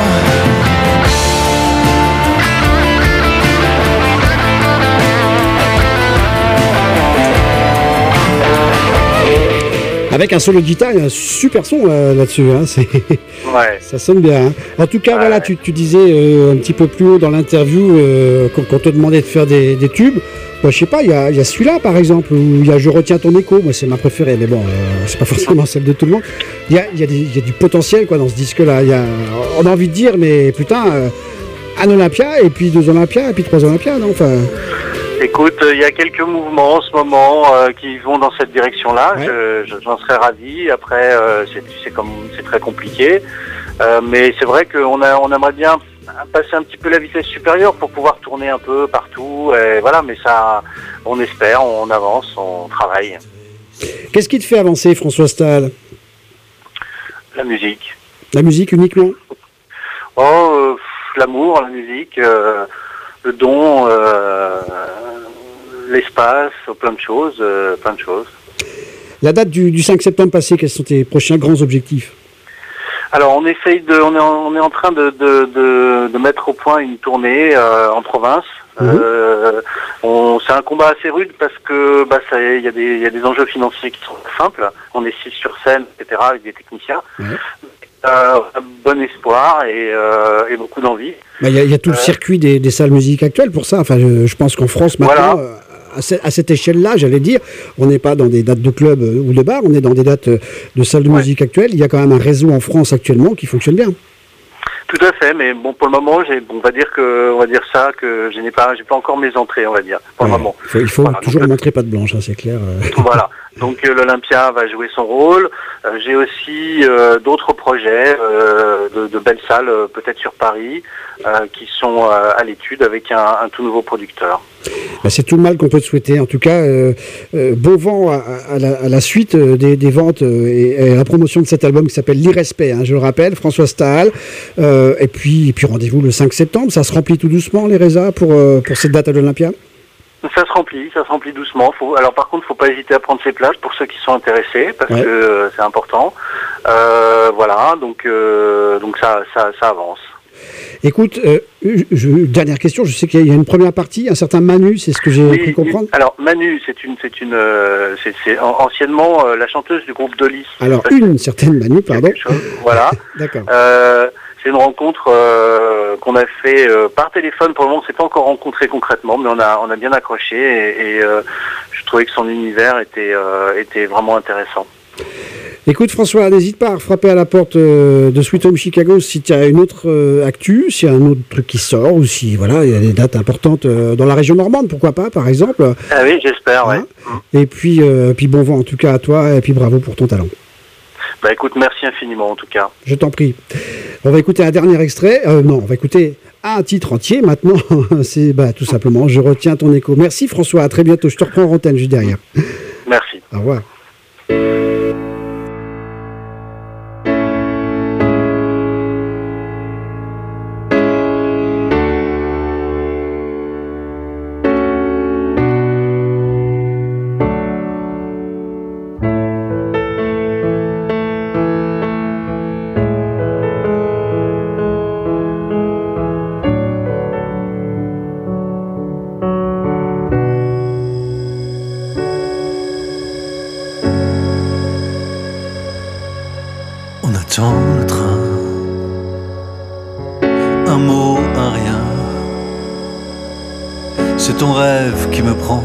Avec un solo de guitare, il y a un super son euh, là-dessus. Hein, c'est... Ouais. Ça sonne bien. Hein. En tout cas, ouais. voilà, tu, tu disais euh, un petit peu plus haut dans l'interview, euh, quand, quand on te demandait de faire des, des tubes, bah, je sais pas, il y a, y a celui-là par exemple, où il y a Je retiens ton écho, moi c'est ma préférée, mais bon, euh, c'est pas forcément celle de tout le monde. Il y a, y a, y a du potentiel quoi, dans ce disque-là. Y a, on a envie de dire, mais putain, euh, un Olympia, et puis deux Olympias, et puis trois Olympias, non enfin... Écoute, il y a quelques mouvements en ce moment euh, qui vont dans cette direction-là. Ouais. Je, je, j'en serais ravi. Après, euh, c'est, c'est, comme, c'est très compliqué. Euh, mais c'est vrai qu'on a, on aimerait bien passer un petit peu la vitesse supérieure pour pouvoir tourner un peu partout. Et voilà, mais ça, on espère, on avance, on travaille. Qu'est-ce qui te fait avancer, François Stahl? La musique. La musique uniquement? Oh, euh, l'amour, la musique, euh, le don, euh, l'espace, plein de choses, euh, plein de choses. La date du, du cinq septembre passé, quels sont tes prochains grands objectifs? Alors on essaye de, on est en, on est en train de, de, de, de mettre au point une tournée euh, en province. Mmh. Euh, on, c'est un combat assez rude parce que bah ça, il y a des, il y a des enjeux financiers qui sont simples. On est six sur scène, et cetera, avec des techniciens. Mmh. Euh, bon espoir et, euh, et beaucoup d'envie. Il bah, y, y a tout euh, le circuit des, des salles musiques actuelles pour ça. Enfin, je, je pense qu'en France maintenant, voilà. à, ce, à cette échelle-là, j'allais dire, on n'est pas dans des dates de club euh, ou de bar, on est dans des dates euh, de salles de ouais. musique actuelles. Il y a quand même un réseau en France actuellement qui fonctionne bien. Tout à fait, mais bon, pour le moment, j'ai, on va dire que, on va dire ça, que je n'ai pas, j'ai pas encore mes entrées, on va dire, pour ouais, le moment. Il faut, il faut voilà, toujours donc, montrer patte blanche, hein, c'est clair. Voilà. Donc euh, l'Olympia va jouer son rôle. Euh, j'ai aussi euh, d'autres projets euh, de, de belles salles, euh, peut-être sur Paris, euh, qui sont euh, à l'étude avec un, un tout nouveau producteur. Bah, c'est tout le mal qu'on peut te souhaiter. En tout cas, euh, euh, bon vent à, à, la, à la suite des, des ventes euh, et, et à la promotion de cet album qui s'appelle L'Irrespect, hein, je le rappelle, François Staal. Euh, et puis, et puis rendez-vous le cinq septembre. Ça se remplit tout doucement, les Résas, pour, euh, pour cette date à l'Olympia? Ça se remplit, ça se remplit doucement. Faut, alors par contre, il ne faut pas hésiter à prendre ses places pour ceux qui sont intéressés, parce ouais. que euh, c'est important. Euh, voilà, donc, euh, donc ça, ça, ça avance. Écoute, euh, je, dernière question, je sais qu'il y a une première partie, un certain Manu, c'est ce que j'ai oui, pu comprendre. Alors Manu, c'est une, c'est une, euh, c'est, c'est anciennement euh, la chanteuse du groupe Dolly. Alors une certaine Manu, pardon. Voilà. D'accord. Euh, c'est une rencontre euh, qu'on a fait euh, par téléphone. Pour le moment, on s'est pas encore rencontré concrètement, mais on a, on a bien accroché et, et euh, je trouvais que son univers était, euh, était vraiment intéressant. Écoute François, n'hésite pas à frapper à la porte euh, de Sweet Home Chicago si tu as une autre euh, actu, s'il y a un autre truc qui sort ou si voilà, il y a des dates importantes euh, dans la région normande, pourquoi pas par exemple. Ah oui, j'espère, hein, ouais. Et puis, euh, puis bon vent en tout cas à toi et puis bravo pour ton talent. Bah écoute, merci infiniment en tout cas. Je t'en prie. On va écouter un dernier extrait. Euh, non, on va écouter un titre entier maintenant. C'est bah, tout simplement Je retiens ton écho. Merci François, à très bientôt. Je te reprends en antenne juste derrière. Merci. Au revoir. Le train, un mot, un rien, c'est ton rêve qui me prend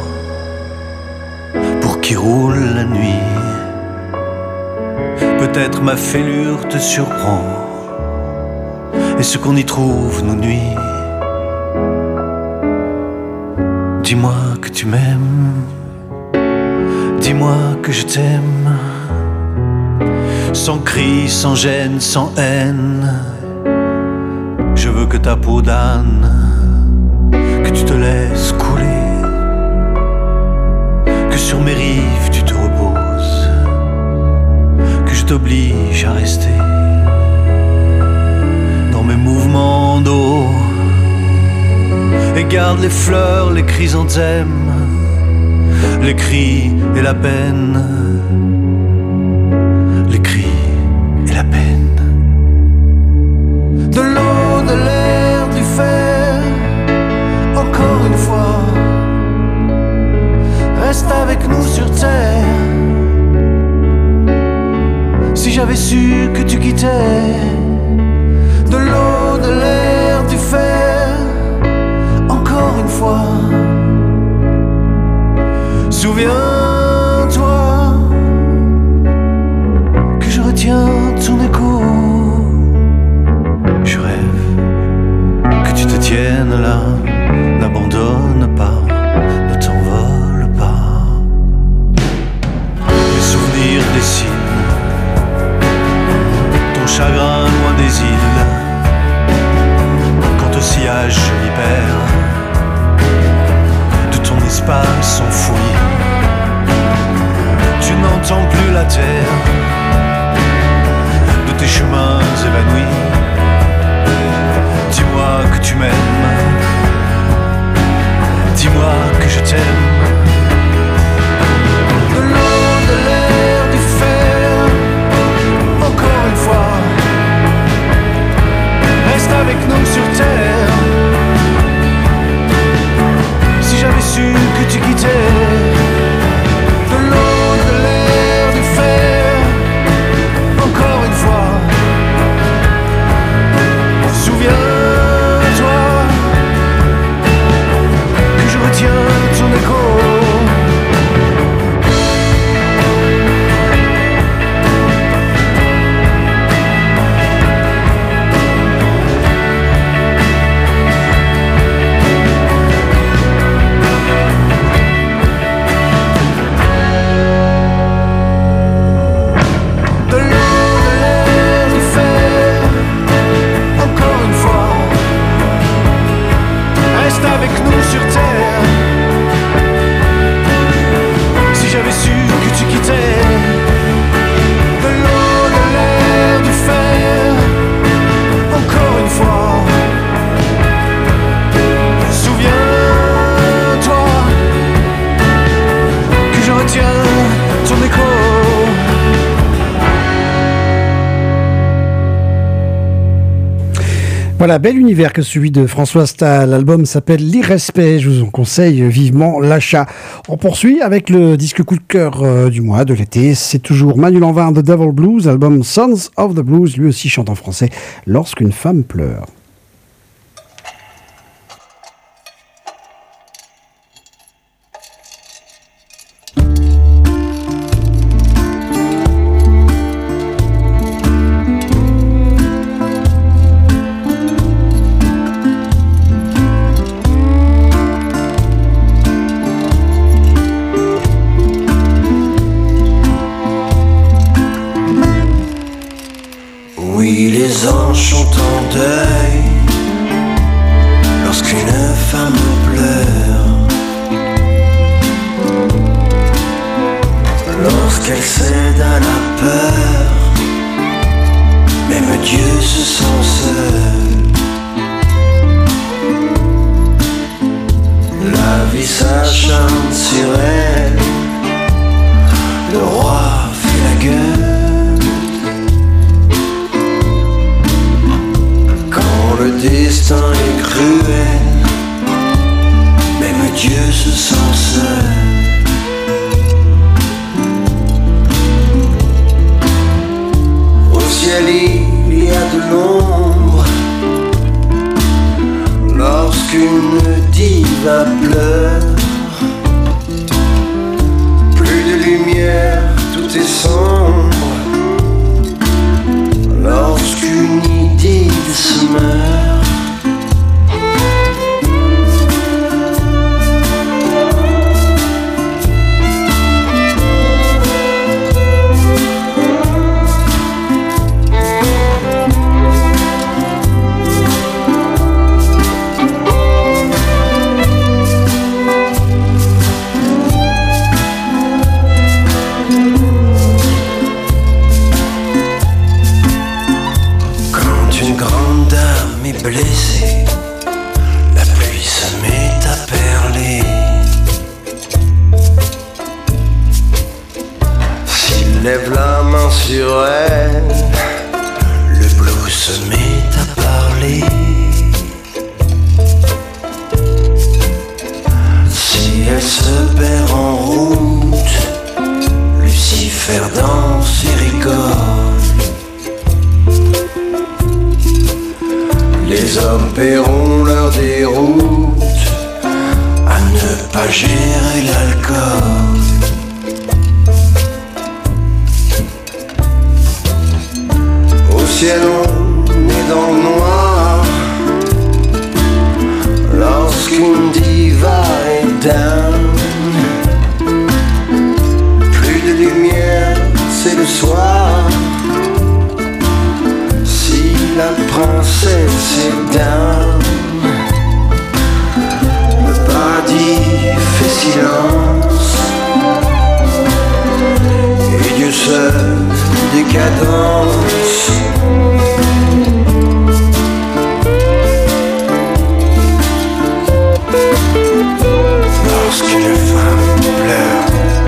pour qui roule la nuit. Peut-être ma fêlure te surprend et ce qu'on y trouve nous nuit. Dis-moi que tu m'aimes, dis-moi que je t'aime. Sans cri, sans gêne, sans haine, je veux que ta peau d'âne, que tu te laisses couler, que sur mes rives tu te reposes, que je t'oblige à rester dans mes mouvements d'eau, et garde les fleurs, les chrysanthèmes, les cris et la peine. La peine. De l'eau, de l'air, du fer, encore une fois, reste avec nous sur terre. Si j'avais su que tu quittais, de l'eau, de l'air, du fer, encore une fois, souviens-toi que je retiens ton écho. Je rêve que tu te tiennes là, n'abandonne pas, ne t'envole pas. Les souvenirs dessinent ton chagrin loin des îles. Quand au sillage je m'y perds, de ton espace enfoui, tu n'entends plus la terre. Tes chemins évanouis, dis-moi que tu m'aimes, Voilà, bel univers que celui de François Stahl. L'album s'appelle L'Irrespect. Je vous en conseille vivement l'achat. On poursuit avec le disque coup de cœur euh, du mois, de l'été. C'est toujours Manu Lanvin, The Devil Blues, album Sons of the Blues. Lui aussi chante en français, Lorsqu'une femme pleure. Les anges sont en deuil lorsqu'une femme pleure, lorsqu'elle cède à la peur, même Dieu se sent seul. La vie s'acharne sur elle, le roi fait la gueule. Le destin est cruel, même Dieu se sent seul. Au ciel il y a de l'ombre, lorsqu'une diva pleure. Plus de lumière, tout est sombre, lorsqu'une idée se meurt. Blessé, la pluie se met à perler. S'il lève la main sur elle, le blues se met à parler. Si elle se perd en route, Lucifer danse et rigole. Les hommes paieront leur déroute à ne pas gérer l'alcool. Au ciel on est dans le noir, lorsqu'une diva est down. Plus de lumière, c'est le soir. La princesse est down, le paradis fait silence, et Dieu seul décadence. Lorsqu'une femme pleure,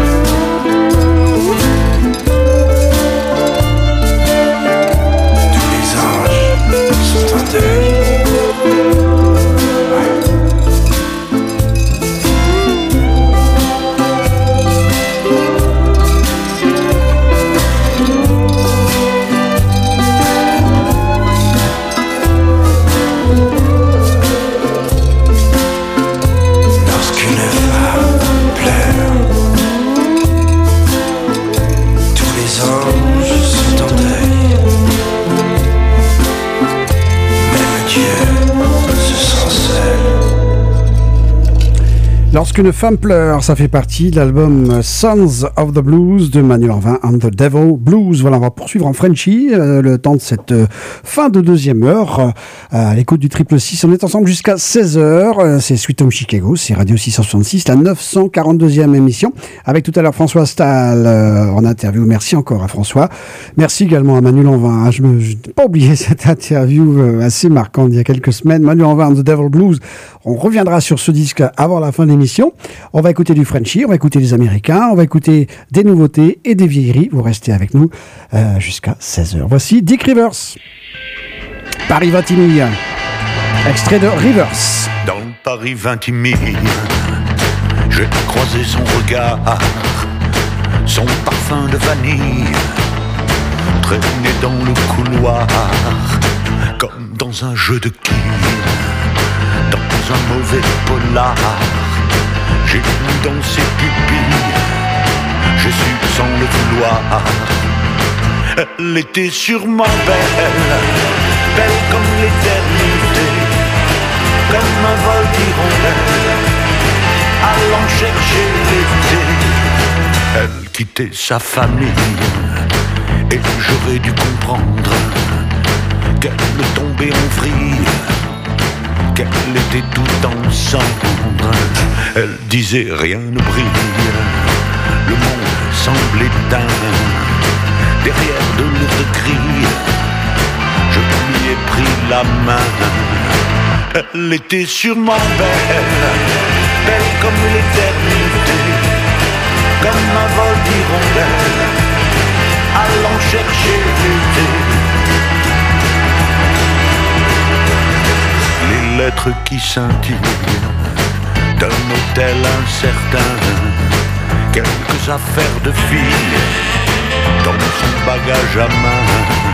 Lorsqu'une femme pleure, ça fait partie de l'album Sons of the Blues de Manu Lanvin and the Devil Blues. Voilà, on va poursuivre en Frenchie euh, le temps de cette euh, fin de deuxième heure. Euh, à l'écoute du Triple six, on est ensemble jusqu'à seize heures. Euh, c'est Sweet Home Chicago, c'est Radio six cent soixante-six, la neuf cent quarante-deuxième émission. Avec tout à l'heure François Stahl euh, en interview. Merci encore à François. Merci également à Manu Lanvin. Je n'ai pas oublié cette interview euh, assez marquante il y a quelques semaines. Manu Lanvin and the Devil Blues. On reviendra sur ce disque avant la fin de l'émission. On va écouter du Frenchie, on va écouter des Américains, on va écouter des nouveautés et des vieilleries. Vous restez avec nous euh, jusqu'à seize heures. Voici Dick Rivers. Paris vingt et un. Extrait de Rivers. Dans le Paris vingt-mille, j'ai croisé son regard, son parfum de vanille, traîné dans le couloir, comme dans un jeu de quilles, dans un mauvais polar. J'ai lu dans ses pupilles, je suis sans le vouloir. Elle était sûrement belle, belle comme l'éternité, comme un vol d'hirondelle, allant chercher l'été. Elle quittait sa famille, et j'aurais dû comprendre qu'elle me tombait en vrille, qu'elle était tout en cendres. Elle disait rien ne brille, le monde semble éteint. Derrière de lourdes grilles, je lui ai pris la main. Elle était sûrement belle, belle comme l'éternité, comme un vol d'hirondelle, allant chercher l'été. Les lettres qui scintillent d'un hôtel incertain, quelques affaires de filles dans son bagage à main.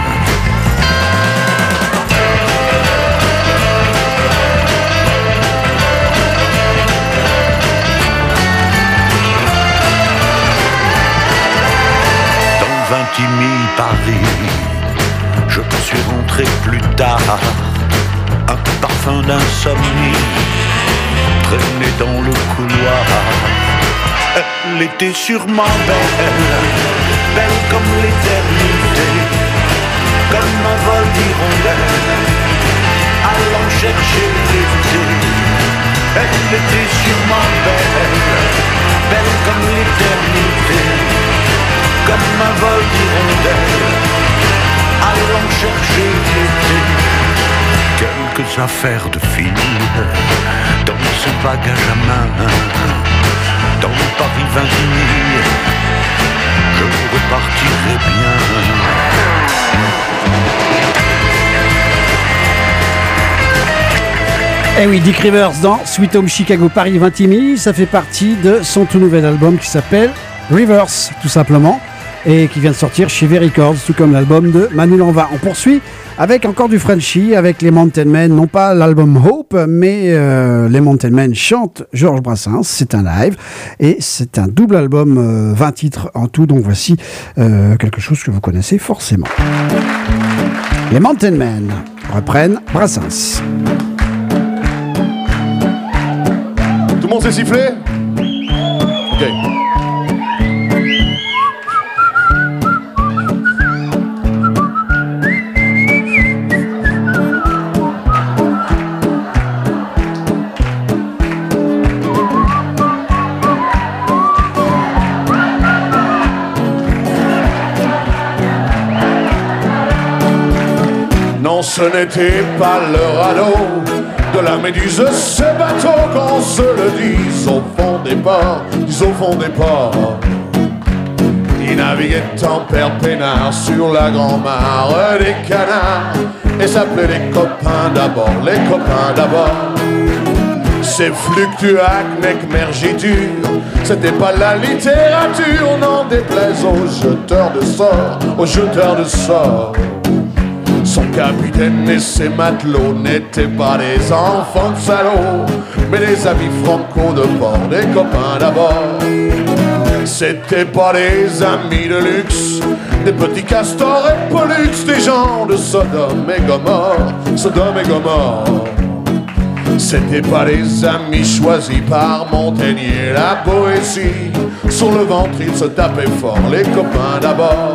Dans Vintimille, Paris, je suis rentré plus tard, un parfum d'insomnie traîné dans le couloir. Elle était sûrement belle, belle comme l'éternité, comme un vol d'hirondelle, allant chercher l'été. Elle était sûrement belle, belle comme l'éternité, comme un vol d'hirondelle, allant chercher l'été. Quelques affaires de filles dans son bagage à main, dans Paris vingt-mille, je repartirai bien. Eh oui, Dick Rivers dans Sweet Home Chicago Paris vingt-mille, ça fait partie de son tout nouvel album qui s'appelle Rivers, tout simplement, et qui vient de sortir chez V Records, tout comme l'album de Manu Lanvin. On poursuit avec encore du Frenchy, avec les Mountain Men, non pas l'album Hope, mais euh, les Mountain Men chantent Georges Brassens, c'est un live, et c'est un double album, euh, vingt titres en tout, donc voici euh, quelque chose que vous connaissez forcément. Les Mountain Men reprennent Brassens. Tout le monde s'est sifflé ? Ok. Non, ce n'était pas le radeau de la Méduse, ce bateau qu'on se le dise au fond des ports, dis au fond des ports. Il naviguait en père peinard sur la grand-mare des canards et s'appelait les copains d'abord, les copains d'abord. C'est Fluctuac, Nec Mergiture, c'était pas la littérature, n'en déplaise aux jeteurs de sorts, aux jeteurs de sorts. Son capitaine et ses matelots n'étaient pas des enfants de salauds, mais des amis franco de bord, des copains d'abord. C'était pas des amis de luxe, des petits castors et pollux, des gens de Sodome et Gomorre, Sodome et Gomorre. C'était pas des amis choisis par Montaigne, la poésie. Sur le ventre ils se tapaient fort, les copains d'abord.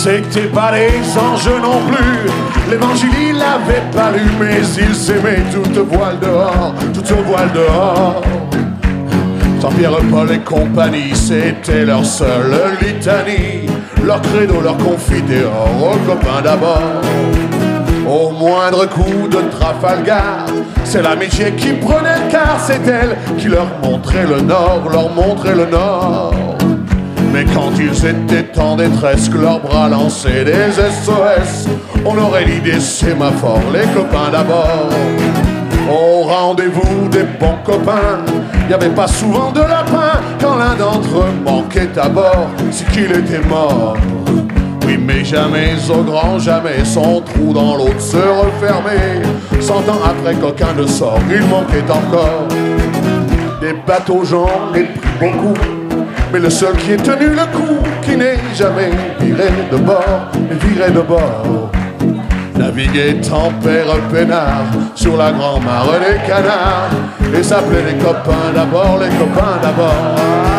C'est que t'es pas les anges non plus. L'évangile il l'avait pas lu, mais il s'aimait toute voile dehors, toute voile dehors. Tant Pierre, Paul et compagnie, c'était leur seule litanie, leur credo, leur confidéor, aux copains d'abord. Au moindre coup de Trafalgar, c'est l'amitié qui prenait le quart, c'est elle qui leur montrait le nord, leur montrait le nord. Mais quand ils étaient en détresse, que leurs bras lançaient des S O S, on aurait dit des sémaphores, les copains d'abord. Au rendez-vous des bons copains, y avait pas souvent de lapin. Quand l'un d'entre eux manquait à bord, c'est qu'il était mort. Oui, mais jamais au grand jamais son trou dans l'autre se refermait. Cent ans après qu'aucun ne sort, il manquait encore. Des bateaux j'en ai pris beaucoup, mais le seul qui ait tenu le coup, qui n'est jamais viré de bord, mais viré de bord. Naviguer tempère peinard sur la grand mare des canards, et s'appelait les copains d'abord, les copains d'abord.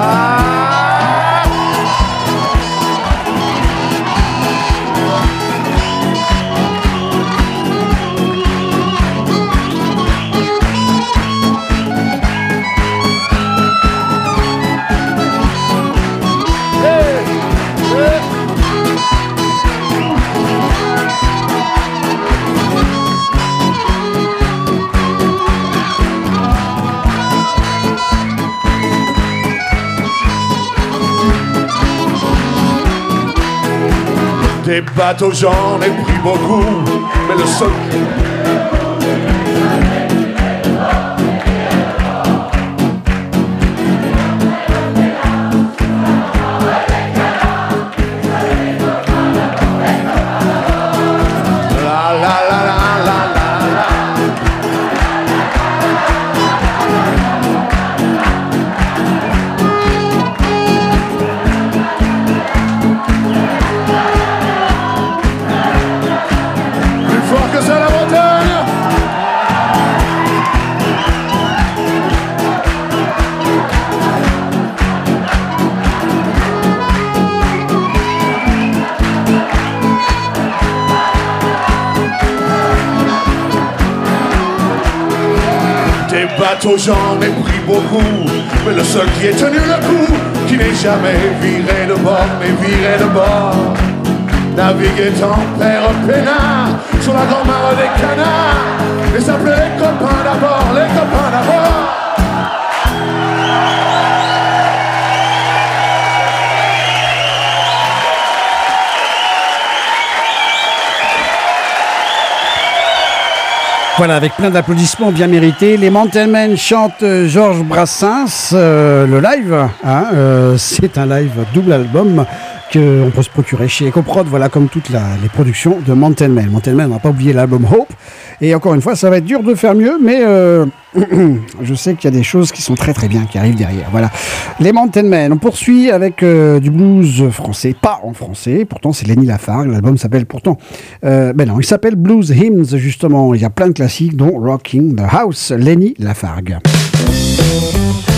Des bateaux j'en ai pris beaucoup, mais le seul... Bateau j'en ai pris beaucoup, mais le seul qui ait tenu le coup, qui n'est jamais viré de bord, mais viré de bord. Naviguer tempère peinard sur la grand mare des canards, et s'appelait les copains d'abord, les copains d'abord. Voilà, avec plein d'applaudissements bien mérités, les Mountain Men chantent Georges Brassens, euh, le live, hein, euh, c'est un live double album qu'on peut se procurer chez EcoProd, voilà, comme toutes la, les productions de Mountain Men. Mountain Men, on n'a pas oublié l'album Hope, et encore une fois, ça va être dur de faire mieux, mais euh, je sais qu'il y a des choses qui sont très très bien, qui arrivent derrière, voilà. Les Mountain Men, on poursuit avec euh, du blues français, pas en français, pourtant c'est Lenny Lafargue, l'album s'appelle pourtant, euh, ben non, il s'appelle Blues Hymns, justement, il y a plein de classiques, dont Rocking the House, Lenny Lafargue.